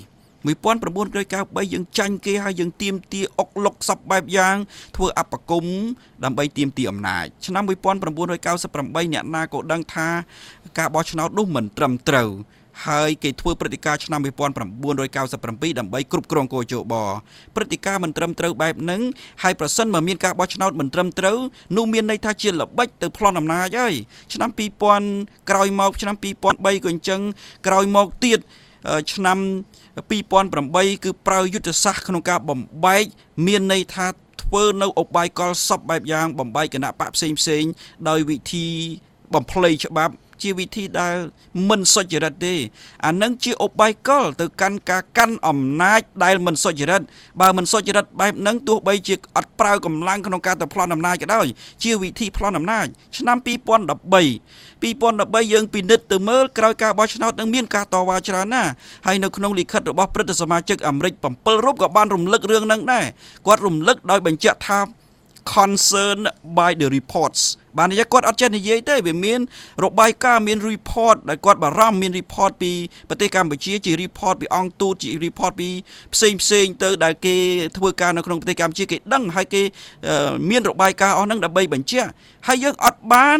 [SPEAKER 13] baយើងចាញ់គេហើយយើងទាមទារអុកលុកសពបែបយ៉ាងធ្វើអបគមដើម្បីទាមទារអំណាចឆ្នាំmột nghìn chín trăm chín mươi támអ្នកណាក៏ដឹងថាការបោះឆ្នោតនោះមិនត្រឹមត្រូវហើយគេធ្វើព្រឹត្តិការណ៍ឆ្នាំmột nghìn chín trăm chín mươi bảyដើម្បីគ្រប់គ្រងកោជបព្រឹត្តិការណ៍មិនត្រឹមត្រូវបែបហ្នឹងហើយប្រសិនបើមានការបោះឆ្នោតមិនត្រឹមត្រូវនោះមានន័យថាជាល្បិចទៅប្លន់អំណាចហើយឆ្នាំពីរពាន់ក្រោយមកឆ្នាំពីរពាន់បីក៏អញ្ចឹងក្រោយមកទៀតឆ្នាំពីរពាន់ប្រាំបីគឺប្រើយុទ្ធសាស្ត្រក្នុងការបំបែកមានន័យថាធ្វើនៅឧបាយកលសពបែបយ៉ាងបំបែកគណៈបកផ្សេងផ្សេងដោយវិធីបំភ្លៃច្បាប់ជាវិធីដែលមិនសុចរិតទេអានឹងជាឧបាយកលទៅកាន់ការកាន់អំណាចដែលមិនសុចរិតបើមិនសុចរិតបែបហ្នឹងទោះបីជាអត់ប្រើកម្លាំងក្នុងការទៅប្លន់អំណាចក៏ដោយជាវិធីប្លន់អំណាចឆ្នាំពីរពាន់ដប់បីយើងពិនិត្យទៅមើលក្រោយការបោះឆ្នោតនឹងមានការតវ៉ាច្រើនណាស់ហើយនៅក្នុងលិខិតរបស់ព្រឹទ្ធសមាជិកអាមេរិកbảyរូបក៏បានរំលឹករឿងហ្នឹងដែរគាត់រំលឹកដោយបញ្ជាក់ថា concern by the reports បាននិយាយគាត់អត់ចេះនិយាយទេវាមានរបាយការណ៍មាន report ដែលគាត់បារម្ភមាន report ពីប្រទេសកម្ពុជាជា report ពីអង្គទូតជា report ពីផ្សេងផ្សេងទៅដែលគេធ្វើការនៅក្នុងប្រទេសកម្ពុជាគេដឹងហើយគេមានរបាយការណ៍អស់ហ្នឹងដើម្បីបញ្ជាក់ហើយយើងអត់បាន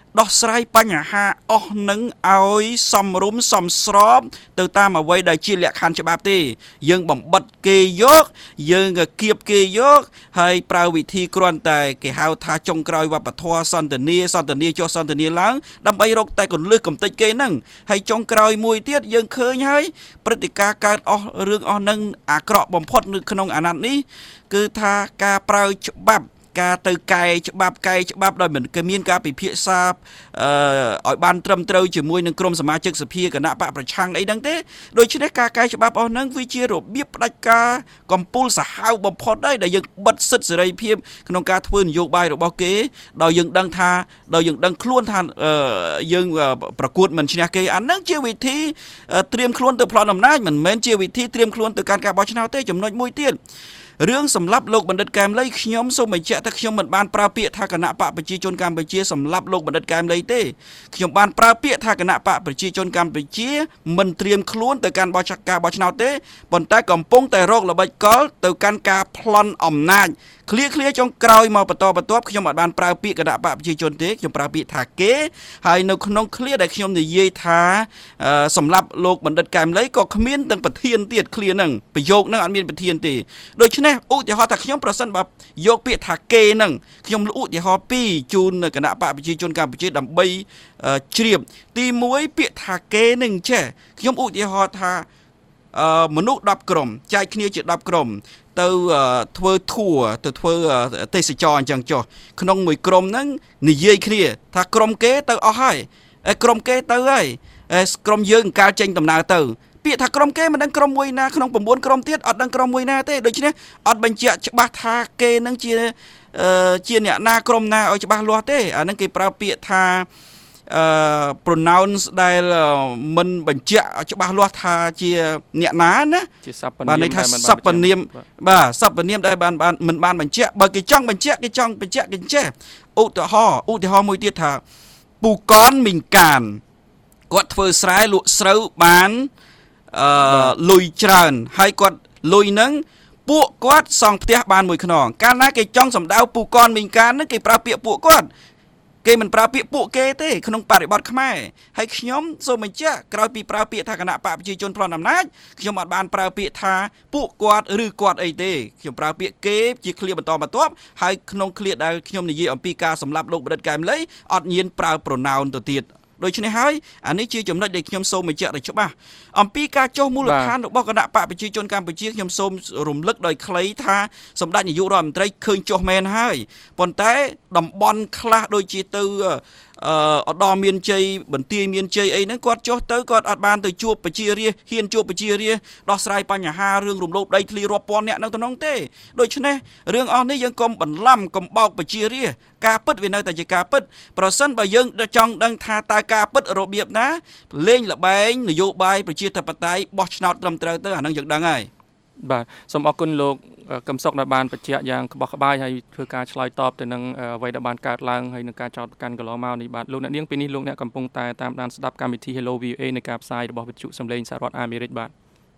[SPEAKER 13] ដោះស្រាយបញ្ហាអស់នឹងឲ្យសមរម្យសមស្របទៅតាមអ្វីដែលជាលក្ខខណ្ឌច្បាប់ទេយើងបំបិតគេយកយើងគៀបគេយកហើយប្រើវិធីគ្រាន់តែគេហៅថាចុងក្រោយវប្បធម៌សន្តានាសន្តានាចុះសន្តានាឡើងដើម្បីរកតែកលឹះកំតិចគេហ្នឹងហើយចុងក្រោយមួយទៀតយើងឃើញហើយព្រឹត្តិការណ៍កើតអស់រឿងអស់នឹងអាក្រក់បំផុតនៅក្នុងអាណត្តិនេះគឺថាការប្រើច្បាប់ការទៅកែច្បាប់កែច្បាប់ដោយមិនគេមានការពិភាក្សាអឺឲ្យបានត្រឹមត្រូវជាមួយនឹងក្រុមសមាជិកសភាគណៈបកប្រឆាំងអីហ្នឹងទេដូច្នេះការកែច្បាប់អស់ហ្នឹងវាជារបៀបផ្ដាច់ការកំពូលសាហាវបំផុតដែរដែលយើងបិទសិទ្ធិសេរីភាពក្នុងការធ្វើនយោបាយរបស់គេដោយយើងដឹងថាដោយយើងដឹងខ្លួនថាយើងប្រកួតមិនឈ្នះគេអាហ្នឹងជាវិធីត្រៀមខ្លួនទៅផ្លន់អំណាចមិនមែនជាវិធីត្រៀមខ្លួនទៅកាន់ការបោះឆ្នោតទេចំណុចមួយទៀតរឿងសម្រាប់លោកបណ្ឌិតកែមលីខ្ញុំសូមបញ្ជាក់ថាខ្ញុំមិនបានប្រើពាក្យថាគណៈបកប្រជាជនកម្ពុជាសម្រាប់លោកបណ្ឌិតកែមលីទេខ្ញុំបានប្រើពាក្យថាគណៈបកប្រជាជនកម្ពុជាមិនត្រៀមខ្លួនទៅកាន់បោះការបោះឆ្នោតទេប៉ុន្តែកំពុងតែរកល្បិចកលទៅកាន់ការប្លន់អំណាចឃ្លាឃ្លាចុងក្រោយមកបន្តបន្ទាប់ខ្ញុំអត់បានប្រើពាក្យគណៈបកប្រជាជនទេខ្ញុំប្រើពាក្យថាគេហើយនៅក្នុងឃ្លាដែលខ្ញុំនិយាយថាសម្រាប់លោកបណ្ឌិតកែមលីក៏គ្មានទាំងប្រធានទៀតឃ្លាហ្នឹងប្រយោគហ្នឹងអត់មានប្រធានទេដូច្នេះឧទាហរណ៍ថាខ្ញុំប្រសិនបើយកពាក្យថាគេហ្នឹងខ្ញុំឧទាហរណ៍ពីរជូនគណៈបកប្រជាជនកម្ពុជាដើម្បីជ្រាបទីមួយពាក្យថាគេហ្នឹងចេះខ្ញុំឧទាហរណ៍ថាមនុស្សដប់ក្រុមចែកគ្នាជាដប់ក្រុមទៅធ្វើធัวទៅធ្វើទេសចរអញ្ចឹងចុះក្នុងមួយក្រុមហ្នឹងនិយាយគ្នាថាក្រុមគេទៅអស់ហើយក្រុមគេទៅហើយក្រុមយើងកាលចេញដំណើរទៅពាក្យថាក្រុមគេមិនដឹងក្រុមមួយណាក្នុង៩ក្រុមទៀតអត់ដឹងក្រុមមួយណាទេដូច្នេះអត់បញ្ជាក់ច្បាស់ថាគេនឹងជាជាអ្នកណាក្រុមណាឲ្យច្បាស់លាស់ទេអាហ្នឹងគេប្រើពាក្យថាអឺ pronounce ដែលមិនបញ្ជាក់ច្បាស់លាស់ថាជាអ្នកណាណា
[SPEAKER 12] ជាសព្វនាម
[SPEAKER 13] បាទន័យថាសព្វនាមបាទសព្វនាមដែលបានបានមិនបានបញ្ជាក់បើគេចង់បញ្ជាក់គេចង់បញ្ជាក់គេចេះឧទាហរណ៍ឧទាហរណ៍មួយទៀតថាពូកនមីងកានគាត់ធ្វើស្រែលក់ស្រូវបានអឺលុយច្រើនហើយគាត់លុយហ្នឹងពួកគាត់សង់ផ្ទះបានមួយខ្នងកាលណាគេចង់សម្ដៅពូកនមីងកានហ្នឹងគេប្រើពាក្យពួកគាត់គេមិនប្រើពាក្យពួកគេទេក្នុងបរិបទខ្មែរហើយខ្ញុំសូមបញ្ជាក់ក្រោយពីប្រើពាក្យថាគណៈបកប្រជាជនប្លន់អំណាចខ្ញុំអត់បានប្រើពាក្យថាពួកគាត់ឬគាត់អីទេខ្ញុំប្រើពាក្យគេជាឃ្លាបន្តបន្ទាប់ហើយក្នុងឃ្លាដែលខ្ញុំនិយាយអំពីការសម្លាប់លោកបណ្ឌិតកែមលីអត់ញៀនប្រើ pronoun ទៅទៀតដូច្នេះហើយអានេះជាចំណុចដែលខ្ញុំសូមបញ្ជាក់ឲ្យច្បាស់អំពីការចុះមូលដ្ឋានរបស់គណៈបកប្រជាជនកម្ពុជាខ្ញុំសូមរំលឹកដោយខ្លីថាសម្ដេចនាយករដ្ឋមន្ត្រីឃើញចុះមែនហើយប៉ុន្តែតំបន់ខ្លះដូចជាទៅអឺឧត្តមមានជ័យបន្ទាយមានជ័យអីហ្នឹងគាត់ចុះទៅគាត់អត់បានទៅជួបប្រជារាស្ត្រហ៊ានជួបប្រជារាស្ត្រដោះស្រាយបញ្ហារឿងរំលោភដីធ្លីរាប់ពាន់អ្នកនៅក្នុងទេដូច្នេះរឿងអស់នេះយើងកុំបន្លំកុំបោកប្រជារាស្ត្រការពិតវានៅតែជាការពិតប្រសិនបើយើងចង់ដឹងថាតើការពិតរបៀបណាលេងល្បែងនយោបាយប្រជាធិបតេយ្យបោះឆ្នោតត្រឹមត្រូវទៅអានឹងយើងដឹងហើយ
[SPEAKER 12] បាទសូមអរគុណលោកកឹមសុខដែលបានបញ្ជាក់យ៉ាងក្បោះក្បាយហើយធ្វើការឆ្លើយតបទៅនឹងអ្វីដែលបានកើតឡើងហើយនឹងការចោទប្រកាន់កន្លងមកនេះបាទលោកអ្នកនាងពេលនេះលោកអ្នកកំពុងតែតាមដានស្ដាប់កម្មវិធី Hello វី អូ អេ នៃការផ្សាយរបស់វិទ្យុសំឡេងសហរដ្ឋអាមេរិកបាទ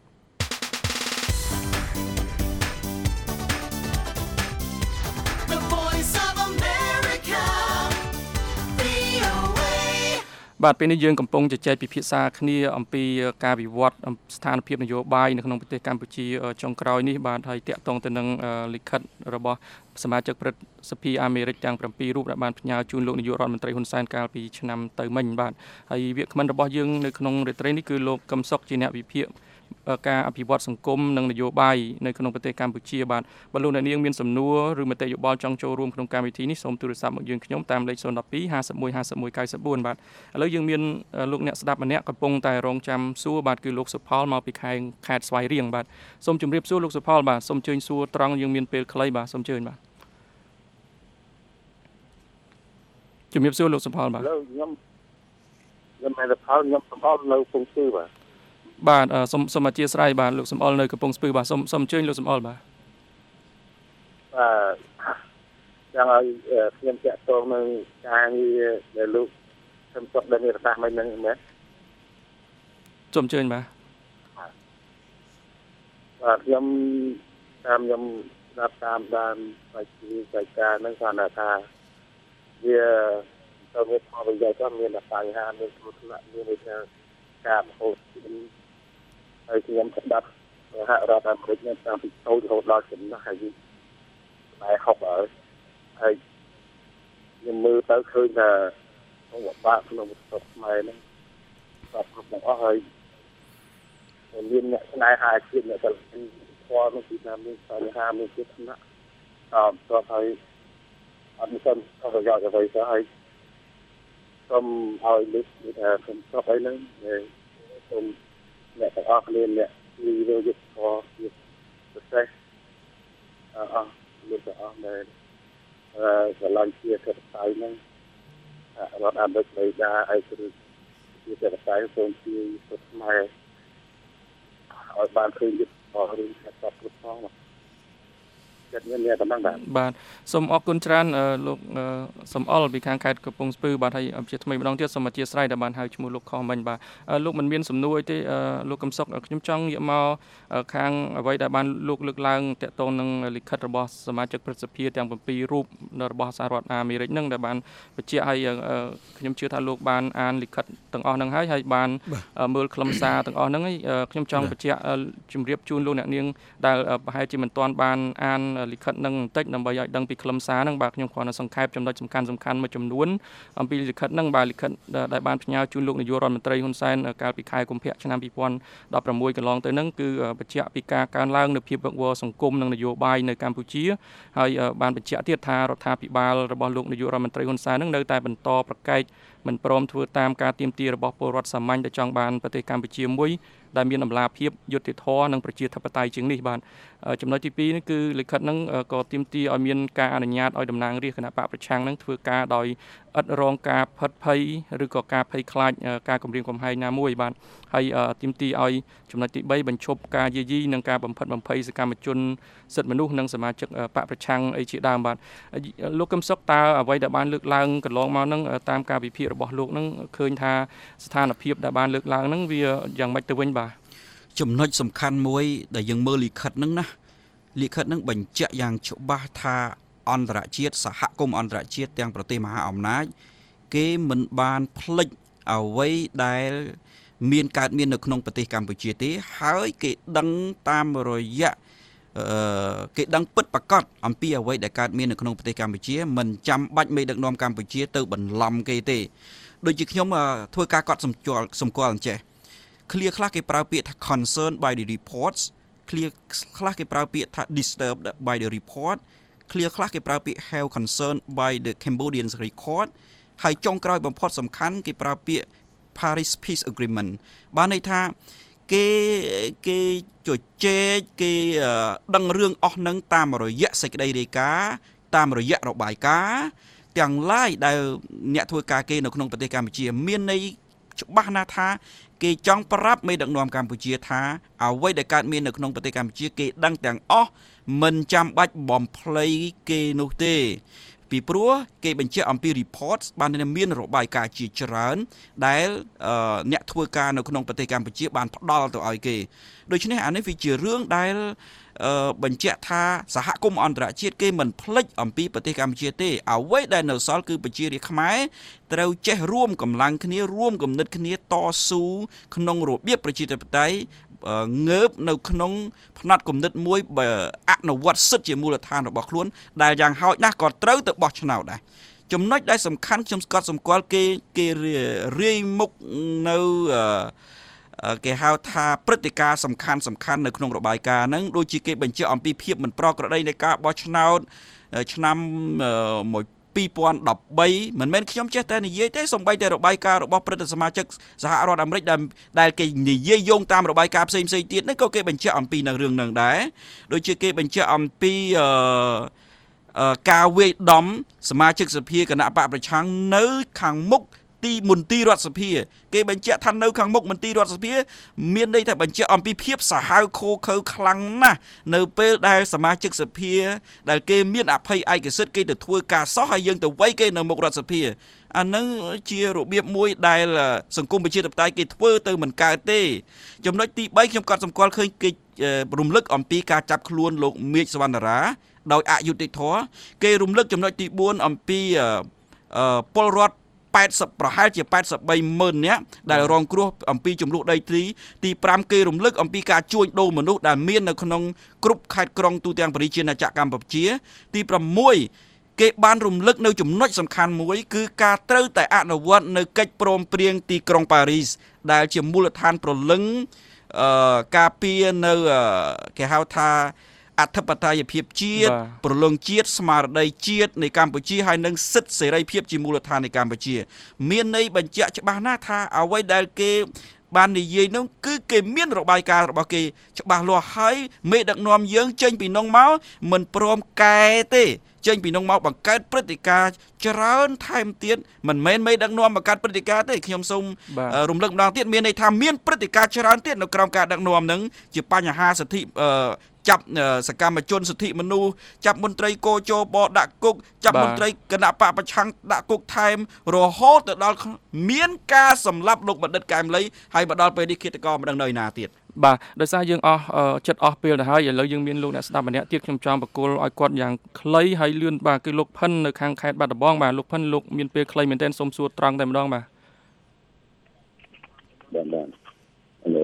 [SPEAKER 12] បាទពេលនេះយើងកំពុងជជែកពិភាក្សាគ្នាអំពីការវិវត្តស្ថានភាពនយោបាយនៅក្នុងប្រទេសកម្ពុជាចុងក្រោយនេះបាទហើយតាក់ទងទៅនឹងលិខិតរបស់សមាជិកព្រឹទ្ធសភាអាមេរិកទាំងប្រាំពីររូបដែលបានផ្ញើជូនលោកនាយករដ្ឋមន្ត្រីហ៊ុនសែនកាលពីឆ្នាំទៅមិញបាទហើយវាគ្មិនរបស់យើងនៅក្នុងរាត្រីនេះគឺលោកកឹមសុខជាអ្នកវិភាគការអភិវឌ្ឍសង្គមនិងនយោបាយនៅក្នុងប្រទេសកម្ពុជាបាទបើលោកអ្នកនាងមានសំណួរឬមតិយោបល់ចង់ចូលរួមក្នុងកម្មវិធីនេះសូមទូរស័ព្ទមកយើងខ្ញុំតាមលេខศูนย์ หนึ่ง สอง ห้า หนึ่ง ห้า หนึ่ง เก้า สี่ បាទឥឡូវយើងមានលោកអ្នកស្ដាប់ម្នាក់កំពុងតែរងចាំសួរបាទគឺលោកសុផលមកពីខេត្តខេត្តស្វាយរៀងបាទសូមជម្រាបសួរលោកសុផលបាទសូមអញ្ជើញសួរត្រង់យើងមានពេលខ្លីបាទសូមអញ្ជើញបាទជំរាបសួរលោកសុផលបាទ
[SPEAKER 14] ខ្ញុំខ្ញុំតែសុផលខ្ញុំសុផលនៅកំពង់ស្ពឺបាទ
[SPEAKER 12] បាទសូមសូមអធិស្ឋានបាទលោកសំអល់នៅកំពង់ស្ពឺបាទសូមសូមអញ្ជើញលោកសំអល់បាទ
[SPEAKER 14] បាទយ៉ាងឲ្យខ្ញុំតាក់ទងនឹងការងារដែលលោកខ្ញុំសុខដែលមានរសាសមិនហ្នឹងមែន
[SPEAKER 12] សូមអញ្ជើញបាទ
[SPEAKER 14] បាទខ្ញុំតាមខ្ញុំស្ដាប់តាមដានបច្ចុប្បន្នកិច្ចការហ្នឹងគាត់ថាវាទៅមានផលប្រយោជន៍ទៅមានបញ្ហាមានគ្រោះថ្នាក់មានការហូរហើយខ្ញុំស្ដាប់សហរដ្ឋអាមេរិកនេះតាំងពីតូចរហូតដល់ចំណោះហើយតែហុកហើយហើយខ្ញុំមើលទៅឃើញថាក្នុងវត្តបាក់ក្នុងស្រុកខ្មែរហ្នឹងបាទគ្រប់ទាំងអស់ហើយមានអ្នកស្នេហាជាតិអ្នកទៅស្គាល់នោះគឺថាមានបញ្ហាមានគ្រោះថ្នាក់អត់ស្គាល់ហើយអត់មានសំប្រយោជន៍អ្វីទៅហើយសូមឲ្យលើកថាខ្ញុំស្រុកអីហ្នឹងសូមអ្នកទាំងអស់គ្នាអ្នកនិយាយយកផងពិសេសអអលោកទាំងអស់ដែលអឺឆ្លងជាសិទ្ធិតៃហ្នឹងរដ្ឋអាមេរិកបីដាអីគឺជាសិទ្ធិតៃសូមជួយសុខខ្មែរឲ្យបានឃើញយុទ្ធសាស្ត្ររឿងខាត់គ្រប់ផងចិត្តមានអ្នកតំណបាទ
[SPEAKER 12] បាទសូមអរគុណច្រើនលោកសំអល់ពីខាងខេត្តកំពង់ស្ពឺបាទហើយជាថ្មីម្ដងទៀតសូមអធិស្ឋានដែលបានហៅឈ្មោះលោកខមិញបាទលោកមិនមានសំណួរទេលោកកំសុកខ្ញុំចង់ងាកមកខាងអ្វីដែលបានលោកលើកឡើងតាក់ទងនឹងលិខិតរបស់សមាជិកព្រឹទ្ធសភាទាំង7រូបរបស់សហរដ្ឋអាមេរិកនឹងដែលបានបញ្ជាក់ឲ្យខ្ញុំជឿថាលោកបានអានលិខិតទាំងអស់ហ្នឹងហើយហើយបានមើលខ្លឹមសារទាំងអស់ហ្នឹងហើយខ្ញុំចង់បញ្ជាក់ជម្រាបជូនលោកអ្នកនាងដែលប្រហែលជាមិនទាន់បានអានលិខិតនឹងបន្តិចដើម្បីឲ្យដឹងពីខ្លឹមសារហ្នឹងបាទខ្ញុំគ្រាន់តែសង្ខេបចំណុចសំខាន់សំខាន់មួយចំនួនអំពីលិខិតហ្នឹងបាទលិខិតដែលបានផ្ញើជូនលោកនាយករដ្ឋមន្ត្រីហ៊ុនសែនកាលពីខែកុម្ភៈឆ្នាំពីរពាន់ដប់ប្រាំមួយកន្លងទៅហ្នឹងគឺបញ្ជាក់ពីការកើនឡើងនៃភាពវឹកវរសង្គមនិងនយោបាយនៅកម្ពុជាហើយបានបញ្ជាក់ទៀតថារដ្ឋាភិបាលរបស់លោកនាយករដ្ឋមន្ត្រីហ៊ុនសែនហ្នឹងនៅតែបន្តប្រកែកមិនព្រមធ្វើតាមការទាមទាររបស់ពលរដ្ឋសាមញ្ញដែលចង់បានប្រទេសកម្ពុជាមួយដែលមានតម្លាភាពយុត្តិធម៌និងប្រជាធិបតេយ្យជាងនេះបាទចំណុចទីពីរនេះគឺលិខិតហ្នឹងក៏ទាមទារឲ្យមានការអនុញ្ញាតឲ្យតំណាងរាស្ត្រគណៈបកប្រឆាំងហ្នឹងធ្វើការដោយឥតរងការផិតភ័យឬក៏ការភ័យខ្លាចការគំរាមកំហែងណាមួយបាទហើយទាមទារឲ្យចំណុចទីបីបញ្ឈប់ការយាយីនិងការបំផិតបំភ័យសកម្មជនសិទ្ធិមនុស្សនិងសមាជិកបកប្រឆាំងអីជាដើមបាទលោកកឹមសុខតើអ្វីដែលបានលើកឡើងកន្លងមកហ្នឹងតាមការវិភាគរបស់លោកហ្នឹងឃើញថាស្ថានភាពដែលបានលើកឡើងហ្នឹងវាយ៉ាងម៉េចទៅវិញបាទ
[SPEAKER 13] ចំណុចសំខាន់មួយដែលយើងមើលលិខិតហ្នឹងណាលិខិតហ្នឹងបញ្ជាក់យ៉ាងច្បាស់ថាអន្តរជាតិសហគមន៍អន្តរជាតិទាំងប្រទេសមហាអំណាចគេមិនបានភ្លេចអ្វីដែលមានកើតមាននៅក្នុងប្រទេសកម្ពុជាទេហើយគេដឹងតាមរយៈអឺគេដឹងពិតប្រាកដអំពីអ្វីដែលកើតមាននៅក្នុងប្រទេសកម្ពុជាមិនចាំបាច់មេដឹកនាំកម្ពុជាទៅបន្លំគេទេដូចជាខ្ញុំធ្វើការកត់សម្គាល់សម្គាល់អញ្ចេះclear ខ្លះគេប្រើពាក្យថា concerned by the reports clear ខ្លះគេប្រើពាក្យថា disturbed by the report clear ខ្លះគេប្រើពាក្យ have concerned by the Cambodian record ហើយចុងក្រោយបំផុតសំខាន់គេប្រើពាក្យ Paris Peace Agreement បានន័យថាគេគេជជែកគេដឹងរឿងអស់នឹងតាមរយៈសេចក្តីរាយការណ៍តាមរយៈរបាយការណ៍ទាំងឡាយដែលអ្នកធ្វើការគេនៅក្នុងប្រទេសកម្ពុជាមានន័យច្បាស់ណាស់ថាគេចង់ប្រាប់មេដឹកនាំកម្ពុជាថាអ្វីដែលកើតមាននៅក្នុងប្រទេសកម្ពុជាគេដឹងទាំងអស់មិនចាំបាច់បំភ្លៃគេនោះទេពីព្រោះគេបញ្ជាក់អំពី reports បានមានរបាយការណ៍ជាច្រើនដែលអ្នកធ្វើការនៅក្នុងប្រទេសកម្ពុជាបានផ្ដល់ទៅឲ្យគេដូច្នេះអានេះវាជារឿងដែលបញ្ជាក់ថាសហគមន៍អន្តរជាតិគេមិនភ្លេចអំពីប្រទេសកម្ពុជាទេអ្វីដែលនៅសល់គឺប្រជារាស្ត្រខ្មែរត្រូវចេះរួមកម្លាំងគ្នារួមគំនិតគ្នាតស៊ូក្នុងរបៀបប្រជាធិបតេយ្យងើបនៅក្នុងផ្នែកគំនិតមួយអនុវត្តសិទ្ធិជាមូលដ្ឋានរបស់ខ្លួនដែលយ៉ាងហោចណាស់ក៏ត្រូវទៅបោះឆ្នោតដែរចំណុចដែលសំខាន់ខ្ញុំស្គាល់សម្គាល់គេគេរាយមុខនៅគេហៅថាព្រឹត្តិការណ៍សំខាន់សំខាន់នៅក្នុងរបាយការណ៍ហ្នឹងដូចជាគេបញ្ជាក់អំពីភាពមិនប្រក្រតីនៃការបោះឆ្នោតឆ្នាំពីរពាន់ដប់បីមិនមែនខ្ញុំចេះតែនិយាយទេសូម្បីតែរបាយការណ៍របស់ព្រឹទ្ធសមាជិកសហរដ្ឋអាមេរិកដែលដែលគេនិយាយយោងតាមរបាយការណ៍ផ្សេងផ្សេងទៀតហ្នឹងក៏គេបញ្ជាក់អំពីនៅរឿងហ្នឹងដែរដូចជាគេបញ្ជាក់អំពីអឺការវាយដំសមាជិកសភាគណៈបកប្រឆាំងនៅខាងមុខទីមន្ទីររដ្ឋសភាគេបញ្ជាក់ថានៅខាងមុខមន្ទីររដ្ឋសភាមានន័យថាបញ្ជាក់អំពីភាពសាហាវឃោឃៅខ្លាំងណាស់នៅពេលដែលសមាជិកសភាដែលគេមានអភ័យឯកសិទ្ធិគេទៅធ្វើការសោះហើយយើងទៅវាយគេនៅមុខរដ្ឋសភាអានឹងជារបៀបមួយដែលសង្គមប្រជាធិបតេយ្យគេធ្វើទៅមិនកើតទេចំណុចទីបីខ្ញុំក៏សម្គាល់ឃើញគេរំលឹកអំពីការចាប់ខ្លួនលោកមេឃសវណ្ណរាដោយអយុត្តិធម៌គេរំលឹកចំណុចទីបួនអំពីពលរដ្ឋ
[SPEAKER 15] แปดสิบប្រហែលជាแปดสิบបីម៉ឺននាក់ដែលរងគ្រោះអំពីចំនួនដីធ្លីទី5គេរំលឹកអំពីការជួញដូរមនុស្សដែលមាននៅក្នុងគ្រប់ខេត្តក្រុងទូទាំងប្រជាណាចក្រកម្ពុជាទី6គេបានរំលឹកនៅចំណុចសំខាន់មួយគឺការត្រូវតែអនុវត្តនៅកិច្ចព្រមព្រៀងទីក្រុងប៉ារីសដែលជាមូលដ្ឋានព្រលឹងអឺការពារនៅគេហៅថាអធិបតេយ្យភាពជាតិប្រលឹងជាតិស្មារតីជាតិនៃកម្ពុជាហើយនិងសិទ្ធិសេរីភាពជាមូលដ្ឋាននៃកម្ពុជាមានន័យបញ្ជាក់ច្បាស់ណាស់ថាអ្វីដែលគេបាននិយាយនោះគឺគេមានរបាយការណ៍របស់គេច្បាស់លាស់ហើយមេដឹកនាំយើងចេញពីនោះមកមិនព្រមកែទេចេញពីនោះមកបង្កើតព្រឹត្តិការណ៍ច្រើនថែមទៀតមិនមែនមេដឹកនាំបង្កើតព្រឹត្តិការណ៍ទេខ្ញុំសូមរំលឹកម្ដងទៀតមានន័យថាមានព្រឹត្តិការណ៍ច្រើនទៀតនៅក្រោមការដឹកនាំនឹងជាបញ្ហាសិទ្ធិចាប់សកម្មជនសិទ្ធិមនុស្សចាប់មន្ត្រីកោជបដាក់គុកចាប់មន្ត្រីគណៈបកប្រឆាំងដាក់គុកថែមរហូតទៅដល់មានការសម្លាប់លោកបណ្ឌិតកែមលីហើយមកដល់ពេលនេះឃាតករមិនដឹងនៅណាទៀត
[SPEAKER 12] បាទដោយសារយើងអស់ចិត្តអស់ពេលទៅហើយឥឡូវយើងមានលោកអ្នកស្ដាប់ម្នាក់ទៀតខ្ញុំចង់បកគលឲ្យគាត់យ៉ាងខ្លីហើយលឿនបាទគឺលោកផិននៅខាងខេត្តបាត់ដំបងបាទលោកផិនលោកមានពេលខ្លីមែនទែនសូមសួរត្រង់តែម្ដងបាទ
[SPEAKER 14] បាទបាទអឺ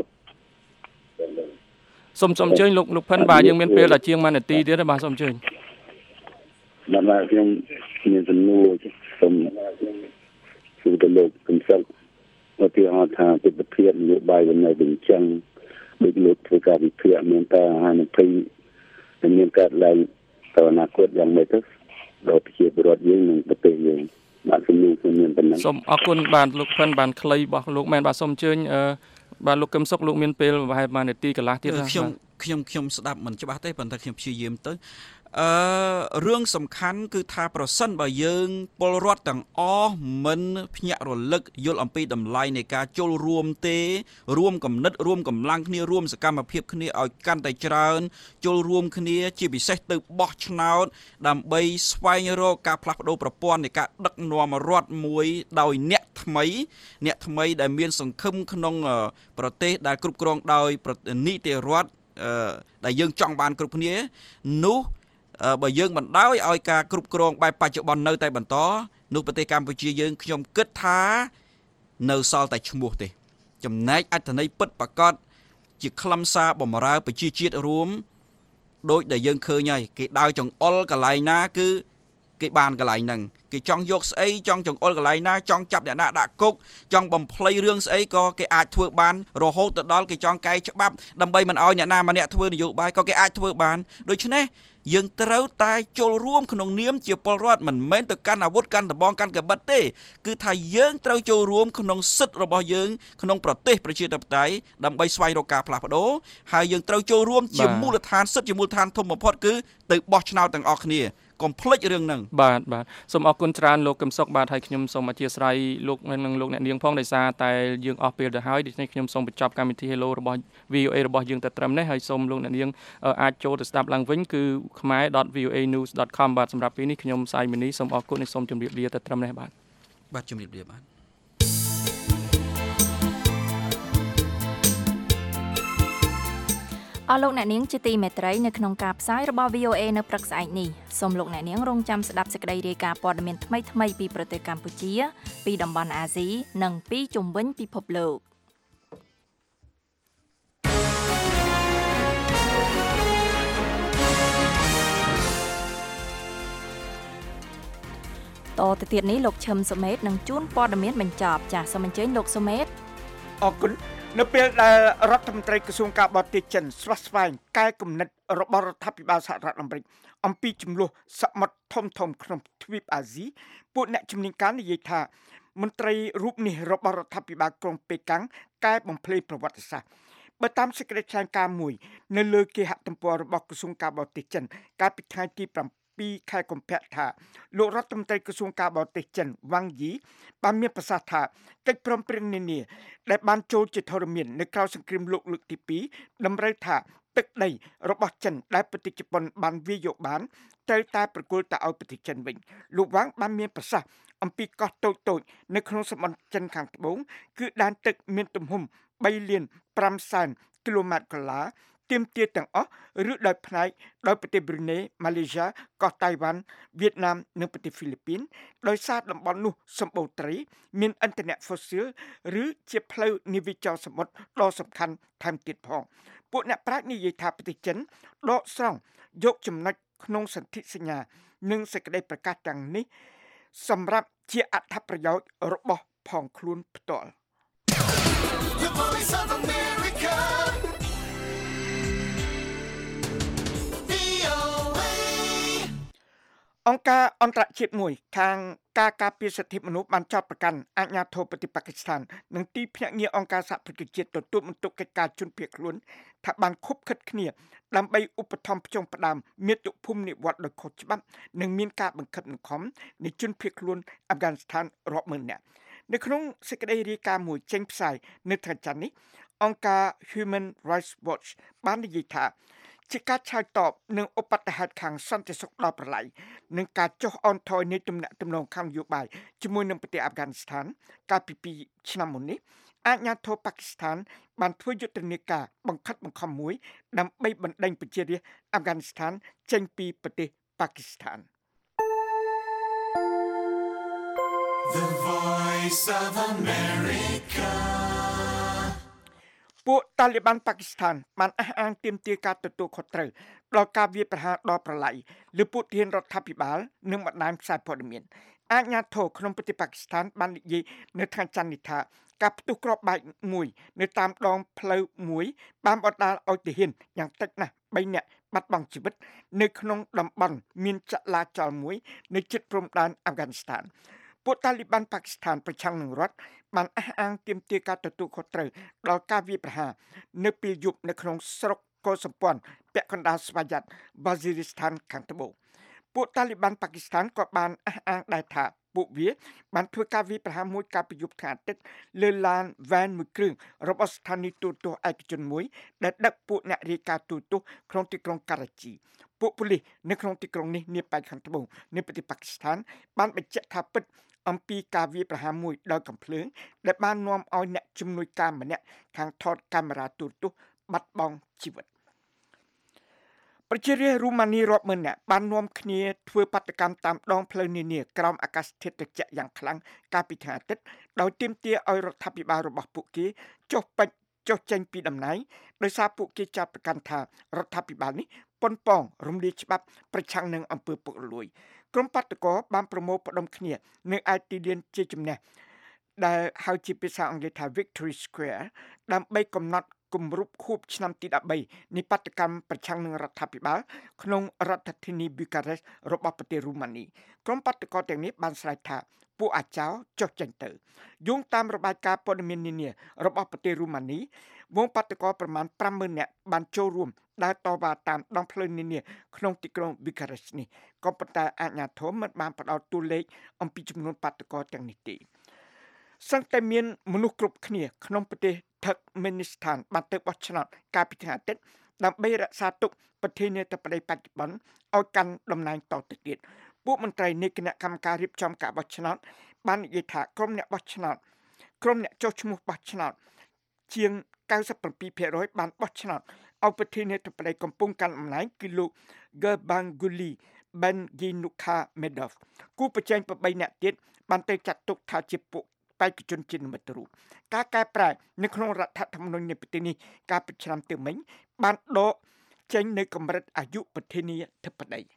[SPEAKER 12] សូមសូមអញ្ជើញលោកលោកផិនបាទយើងមានពេលតែជាងមួយនាទីទៀតបាទសូមអញ្ជើញ
[SPEAKER 14] បាទបាទខ្ញុំមានសំណួរសូមសួរទៅលោកកំសត់មកទីអត់ថាទស្សនវិជ្ជានយោបាយវិញនៅវិញចឹងដូចលោកធ្វើការវិភាគមានតែហានិភ័យមានកើតឡើងទៅអនាគតយ៉ាងម៉េចទៅដល់ប្រជាពលរដ្ឋយើងនិងប្រទេសយើងបាទសំណួរខ្ញុំមានប៉ុណ្ណឹង
[SPEAKER 12] សូមអរគុណបាទលោកផិនបានខ្លីរបស់លោកមែនបាទសូមអញ្ជើញអឺបាទលោកកឹមសុខលោកមានពេលប្រហែលមួយនាទីកន្លះទៀត
[SPEAKER 15] ខ្ញុំខ្ញុំខ្ញុំស្ដាប់មិនច្បាស់ទេប៉ុន្តែខ្ញុំព្យាយាមទៅអឺរឿងសំខាន់គឺថាប្រសិនបើយើងពលរដ្ឋទាំងអស់មិនភ្ញាក់រលឹកយល់អំពីតម្លៃនៃការចូលរួមទេរួមគំនិតរួមកម្លាំងគ្នារួមសកម្មភាពគ្នាឲ្យកាន់តែច្រើនចូលរួមគ្នាជាពិសេសទៅបោះឆ្នោតដើម្បីស្វែងរកការផ្លាស់ប្ដូរប្រព័ន្ធនៃការដឹកនាំរដ្ឋមួយដោយអ្នកថ្មីអ្នកថ្មីដែលមានសង្ឃឹមក្នុងប្រទេសដែលគ្រប់គ្រងដោយនីតិរដ្ឋដែលយើងចង់បានគ្រប់គ្នានោះបើយើងបណ្ដោយឲ្យការគ្រប់គ្រងបែបបច្ចុប្បន្ននៅតែបន្តនោះប្រទេសកម្ពុជាយើងខ្ញុំគិតថានៅសល់តែឈ្មោះទេចំណែកអត្ថន័យពិតប្រាកដជាខ្លឹមសារបម្រើប្រជាជាតិរួមដោយដែលយើងឃើញហើយគេដើរចង្អុលកន្លែងណាគឺគេបានកន្លែងហ្នឹងគេចង់យកស្អីចង់ចង្អុលកន្លែងណាចង់ចាប់អ្នកណាដាក់គុកចង់បំភ្លៃរឿងស្អីក៏គេអាចធ្វើបានរហូតទៅដល់គេចង់កែច្បាប់ដើម្បីមិនឲ្យអ្នកណាម្នាក់ធ្វើនយោបាយក៏គេអាចធ្វើបានដូច្នេះយើងត្រូវតែចូលរួមក្នុងនាមជាពលរដ្ឋមិនមែនទៅកាន់អាវុធកាន់ដំបងកាន់កាបិតទេគឺថាយើងត្រូវចូលរួមក្នុងសិទ្ធិរបស់យើងក្នុងប្រទេសប្រជាធិបតេយ្យដើម្បីស្វែងរកការផ្លាស់ប្ដូរហើយយើងត្រូវចូលរួមជាមូលដ្ឋានសិទ្ធិជាមូលដ្ឋានធំបំផុតគឺទៅបោះឆ្នោតទាំងអស់គ្នាកុំភ្លេចរឿងហ្នឹង
[SPEAKER 12] បាទបាទសូមអរគុណច្រើនលោកកឹមសុខបាទហើយខ្ញុំសូមអធិស្ឋានលោកនិងលោកអ្នកនាងផងដោយសារតែយើងអស់ពេលទៅហើយដូច្នេះខ្ញុំសូមបញ្ចប់កម្មវិធី Hello របស់ វី អូ អេ របស់យើងតែត្រឹមនេះហើយសូមលោកអ្នកនាងអាចចូលទៅស្ដាប់ឡើងវិញគឺ khmae dot v o a news dot com បាទសម្រាប់ពេលនេះខ្ញុំសាយមីនីសូមអរគុណនិងសូមជម្រាបលាតែត្រឹមនេះបាទ
[SPEAKER 15] បាទជម្រាបលាបាទ
[SPEAKER 2] អស់លោកអ្នកនាងជាទីមេត្រីនៅក្នុងការផ្សាយរបស់ វី អូ អេ នៅព្រឹកស្អែកនេះសូមលោកអ្នកនាងរងចាំស្ដាប់សេចក្តីរាយការណ៍ព័ត៌មានថ្មីៗពីប្រទេសកម្ពុជាពីតំបន់អាស៊ីនិងពីជុំវិញពិភពលោកតទៅទៀតនេះលោកឈឹមសុមេតនឹងជួនព័ត៌មានបញ្ចប់ចាសសូមអញ្ជើញលោកសុមេត
[SPEAKER 3] អរគុណនៅពេលដែលរដ្ឋមន្ត្រីក្រសួងការបរទេសចិនស្វាស្វែងកែគំនិតរបស់រដ្ឋាភិបាលសហរដ្ឋអាមេរិកអំពីចំនួនសមុទ្រធំធំក្នុងទ្វីបអាស៊ីពួកអ្នកជំនាញការនិយាយថាមន្ត្រីរូបនេះរបស់រដ្ឋាភិបាលក្រុងប៉េកាំងកែបំភ្លៃប្រវត្តិសាស្ត្របើតាមសេចក្តីថ្លែងការណ៍មួយនៅលើគេហទំព័ររបស់ក្រសួងការបរទេសចិនកាលពីថ្ងៃទីពីខែកុម្ភៈថាលោករដ្ឋមន្ត្រីក្រសួងការបរទេសចិនវ៉ាងយីបានមានប្រសាសន៍ថាកិច្ចព្រមព្រៀងនានាដែលបានចូលជាធរមាននៅក្រៅសង្គ្រាមលោកលើកទីពីរតម្រូវថាទឹកដីរបស់ចិនដែលប្រទេសជប៉ុនបានវាយយកបានត្រូវតែប្រគល់ទៅឲ្យប្រទេសចិនវិញលោកវ៉ាងបានមានប្រសាសន៍អំពីកោះតូចតូចនៅក្នុងសមុទ្រចិនខាងត្បូងគឺដែនទឹកមានទំហំបីលានប្រាំសែនគីឡូម៉ែត្រកន្លះទាមទារទាំងអស់ឬដោយផ្នែកដោយប្រទេសប្រ៊ុយណេម៉ាឡេស៊ីកោះតៃវ៉ាន់វៀតណាមនិងប្រទេសហ្វីលីពីនដោយសារតំបន់នោះសម្បូរត្រីមានឥន្ធនៈ fossil ឬជាផ្លូវនាវាចរសមុទ្រដ៏សំខាន់ថែមទៀតផងពួកអ្នកប្រាជ្ញនិយាយថាប្រទេសចិនដកស្រង់យកចំណុចក្នុងសន្ធិសញ្ញានិងសេចក្តីប្រកាសទាំងនេះសម្រាប់ជាអត្ថប្រយោជន៍របស់ផងខ្លួនផ្ទាល់
[SPEAKER 5] The Voice of America
[SPEAKER 3] អង្គការអន្តរជាតិមួយខាងការការពារសិទ្ធិមនុស្សបានចោទប្រកាន់អាជ្ញាធរប្រទេសប៉ាគីស្ថាននិងទីភ្នាក់ងារអង្គការសហប្រជាជាតិទទួលបន្ទុកកិច្ចការជនភៀសខ្លួនថាបានខុបខិតគ្នាដើម្បីឧបត្ថម្ភផ្ចុំផ្ដើមមាតុភូមិនិវត្តន៍ដោយខុសច្បាប់និងមានការបង្ខិតបង្ខំនៃជនភៀសខ្លួនអាហ្វហ្គានីស្ថានរាប់ម៉ឺននាក់នៅក្នុងសេចក្តីរាយការណ៍មួយចេញផ្សាយនៅថ្ងៃច័ន្ទនេះអង្គការ Human Rights Watch បាននិយាយថាជាការឆ្លើយតបនឹងឧបទ្ទហេតុខាងសន្តិសុខដ៏ប្រឡាយនិងការចុះអន់ថយនៃទំនាក់ទំនងខាងនយោបាយជាមួយនឹងប្រទេសអាហ្វហ្គានីស្ថានកាលពីពីរឆ្នាំមុននេះអាជ្ញាធរប៉ាគីស្ថានបានធ្វើយុទ្ធនាការបង្ខិតបង្ខំមួយដើម្បីបណ្ដេញប្រជារាស្ត្រអាហ្វហ្គានីស្ថានចេញពីប្រទេសប៉ាគីស្ថាន
[SPEAKER 5] The Voice of America
[SPEAKER 3] ពួកតាលីបានប៉ាគីស្ថានបានអះអាងទាមទារការទទួលខុសត្រូវដល់ការវាយប្រហារដ៏ប្រឡាយលើពួកទាហានរដ្ឋាភិបាលនិងបណ្ដាញផ្សាយព័ត៌មានអាជ្ញាធរក្នុងប្រទេសប៉ាគីស្ថានបាននិយាយនៅថ្ងៃច័ន្ទនេះថាការផ្ទុះគ្រាប់បែកមួយនៅតាមដងផ្លូវមួយបានបណ្ដាលឲ្យទាហានយ៉ាងតិចណាស់បីនាក់បាត់បង់ជីវិតនៅក្នុងតំបន់មានចលាចលមួយនៅជិតព្រំដែនអាហ្វហ្គានីស្ថានពួកតាលីបានប៉ាគីស្ថានប្រឆាំងនឹងរដ្ឋបានអះអាងទាមទារការទទួលខុសត្រូវដល់ការវាយប្រហារនៅពេលយប់នៅក្នុងស្រុកកូសម្ព័ន្ធពាក់កណ្ដាលស្វយ័តបាស៊ីរីស្ថានខាងត្បូងពួកតាលីបានប៉ាគីស្ថានក៏បានអះអាងដែរថាពួកវាបានធ្វើការវាយប្រហារមួយកាលពីយប់ថ្ងៃអាទិត្យលើឡានវ៉ែនមួយគ្រឿងរបស់ស្ថានីយទូរទស្សន៍ឯកជនមួយដែលដឹកពួកអ្នករាយការណ៍ទូរទស្សន៍ក្នុងទីក្រុងការ៉ាជីពួកប៉ូលីសនៅក្នុងទីក្រុងនេះនាប៉ែកខាងត្បូងនៃប្រទេសប៉ាគីស្ថានបានបញ្ជាក់ថាពិតអំពីការវាយប្រហារមួយដោយកំភ្លើងដែលបាននាំឲ្យអ្នកជំនួយការម្នាក់ខាងថតកាមេរ៉ាទូរទស្សន៍បាត់បង់ជីវិតប្រជារាស្ត្ររូម៉ានីរាប់ម៉ឺននាក់បាននាំគ្នាធ្វើបាតកម្មតាមដងផ្លូវនានាក្រោមអាកាសធាតុត្រជាក់យ៉ាងខ្លាំងកាលពីថ្ងៃអាទិត្យដោយទាមទារឲ្យរដ្ឋាភិបាលរបស់ពួកគេចុះពេជ្រចុះចេញពីតំណែងដោយសារពួកគេចាត់ប្រកាន់ថារដ្ឋាភិបាលនេះប៉ុនប៉ងរំលាយច្បាប់ប្រឆាំងនឹងអំពើពុករលួយក្រុមបាតកោបានប្រមូលផ្ដុំគ្នានៅឯទីលានជាជំនះដែលហៅជាភាសាអង់គ្លេសថា Victory Square ដើម្បីកំណត់គម្រប់ខួបឆ្នាំទីដប់បីនៃបាតកម្មប្រឆាំងនឹងរដ្ឋាភិបាលក្នុងរដ្ឋធានី Bucharest របស់ប្រទេសរូម៉ានីក្រុមបាតកោទាំងនេះបានស្រែកថាពួកអាចោចុះចេញទៅយោងតាមរបាយការណ៍ព័ត៌មាននានារបស់ប្រទេសរូម៉ានីវងបាតកោប្រមាណ ប្រាំម៉ឺន នាក់បានចូលរួមដើរតវ៉ាតាមដងផ្លូវនានាក្នុងទីក្រុង Bucharest នេះក៏ប៉ុន្តែអាជ្ញាធរមិនបានផ្ដល់តួលេខអំពីចំនួនបាតកោទាំងនេះទេសឹងតែមានមនុស្សគ្រប់គ្នាក្នុងប្រទេសថឹកមេនីស្ថានបានទៅបោះឆ្នោតកាលពីថ្ងៃអាទិត្យដើម្បីរក្សាទុកប្រធានាធិបតីបច្ចុប្បន្នឲ្យកាន់តំណែងតទៅទៀតពួកមន្ត្រីនៃគណៈកម្មការរៀបចំការបោះឆ្នោតបាននិយាយថាក្រុមអ្នកបោះឆ្នោតក្រុមអ្នកចុះឈ្មោះបោះឆ្នោតជាង កៅសិបប្រាំពីរភាគរយ បានបោះឆ្នោតឲ្យប្រធានាធិបតីកំពុងកាន់តំណែងគឺលោក Gurbanguly Berdimuhamedov គូប្រជែងប្របីអ្នកទៀតបានទៅចាត់ទុកថាជាពួកបេក្ខជនជានិមិត្តរូបការកែប្រែនៅក្នុងរដ្ឋធម្មនុញ្ញនៃប្រទេសនេះកាលពីឆ្នាំទៅមិញបានដកចេញនៅកម្រិតអាយុប្រធានាធិបតី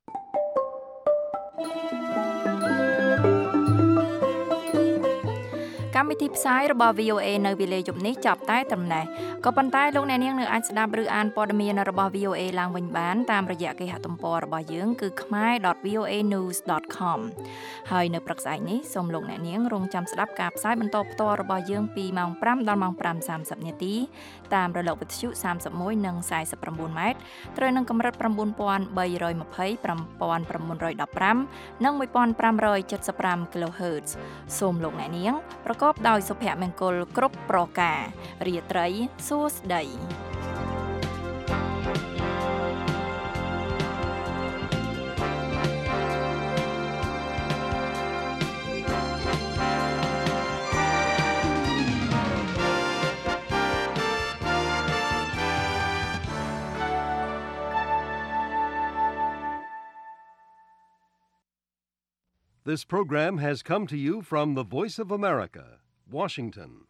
[SPEAKER 2] កម្មវិធីផ្សាយរបស់ វី អូ เอ នៅវេលាយប់នេះចាប់តែត្រឹមនេះក៏ប៉ុន្តែលោកអ្នកនាងនៅអាចស្ដាប់ឬអានព័ត៌មានរបស់ វី អូ เอ ឡើងវិញបានតាមរយៈគេហទំព័ររបស់យើងគឺ khmer dot v o a news dot com ហើយនៅព្រឹកស្អែកនេះសូមលោកអ្នកនាងរងចាំស្ដាប់ការផ្សាយបន្តផ្ទាល់របស់យើងពីម៉ោងប្រាំដល់ម៉ោងប្រាំសាមសិបនាទីតាមរលកវិទ្យុសាមសិបមួយនិងសាយសិបប្រាំបួនម៉ែត្រត្រូវនឹងកម្រិត៩បី២០ ៩៩១៥ និងមួយពាន់ប្រាំរយចិតសិបប្រាំ kilohertz សូមលោកអ្នកនាងប្រកបដោយសុភមង្គលគ្រប់ប្រការរាត្រីសួស្តី
[SPEAKER 1] This program has come to you from the Voice of America, Washington.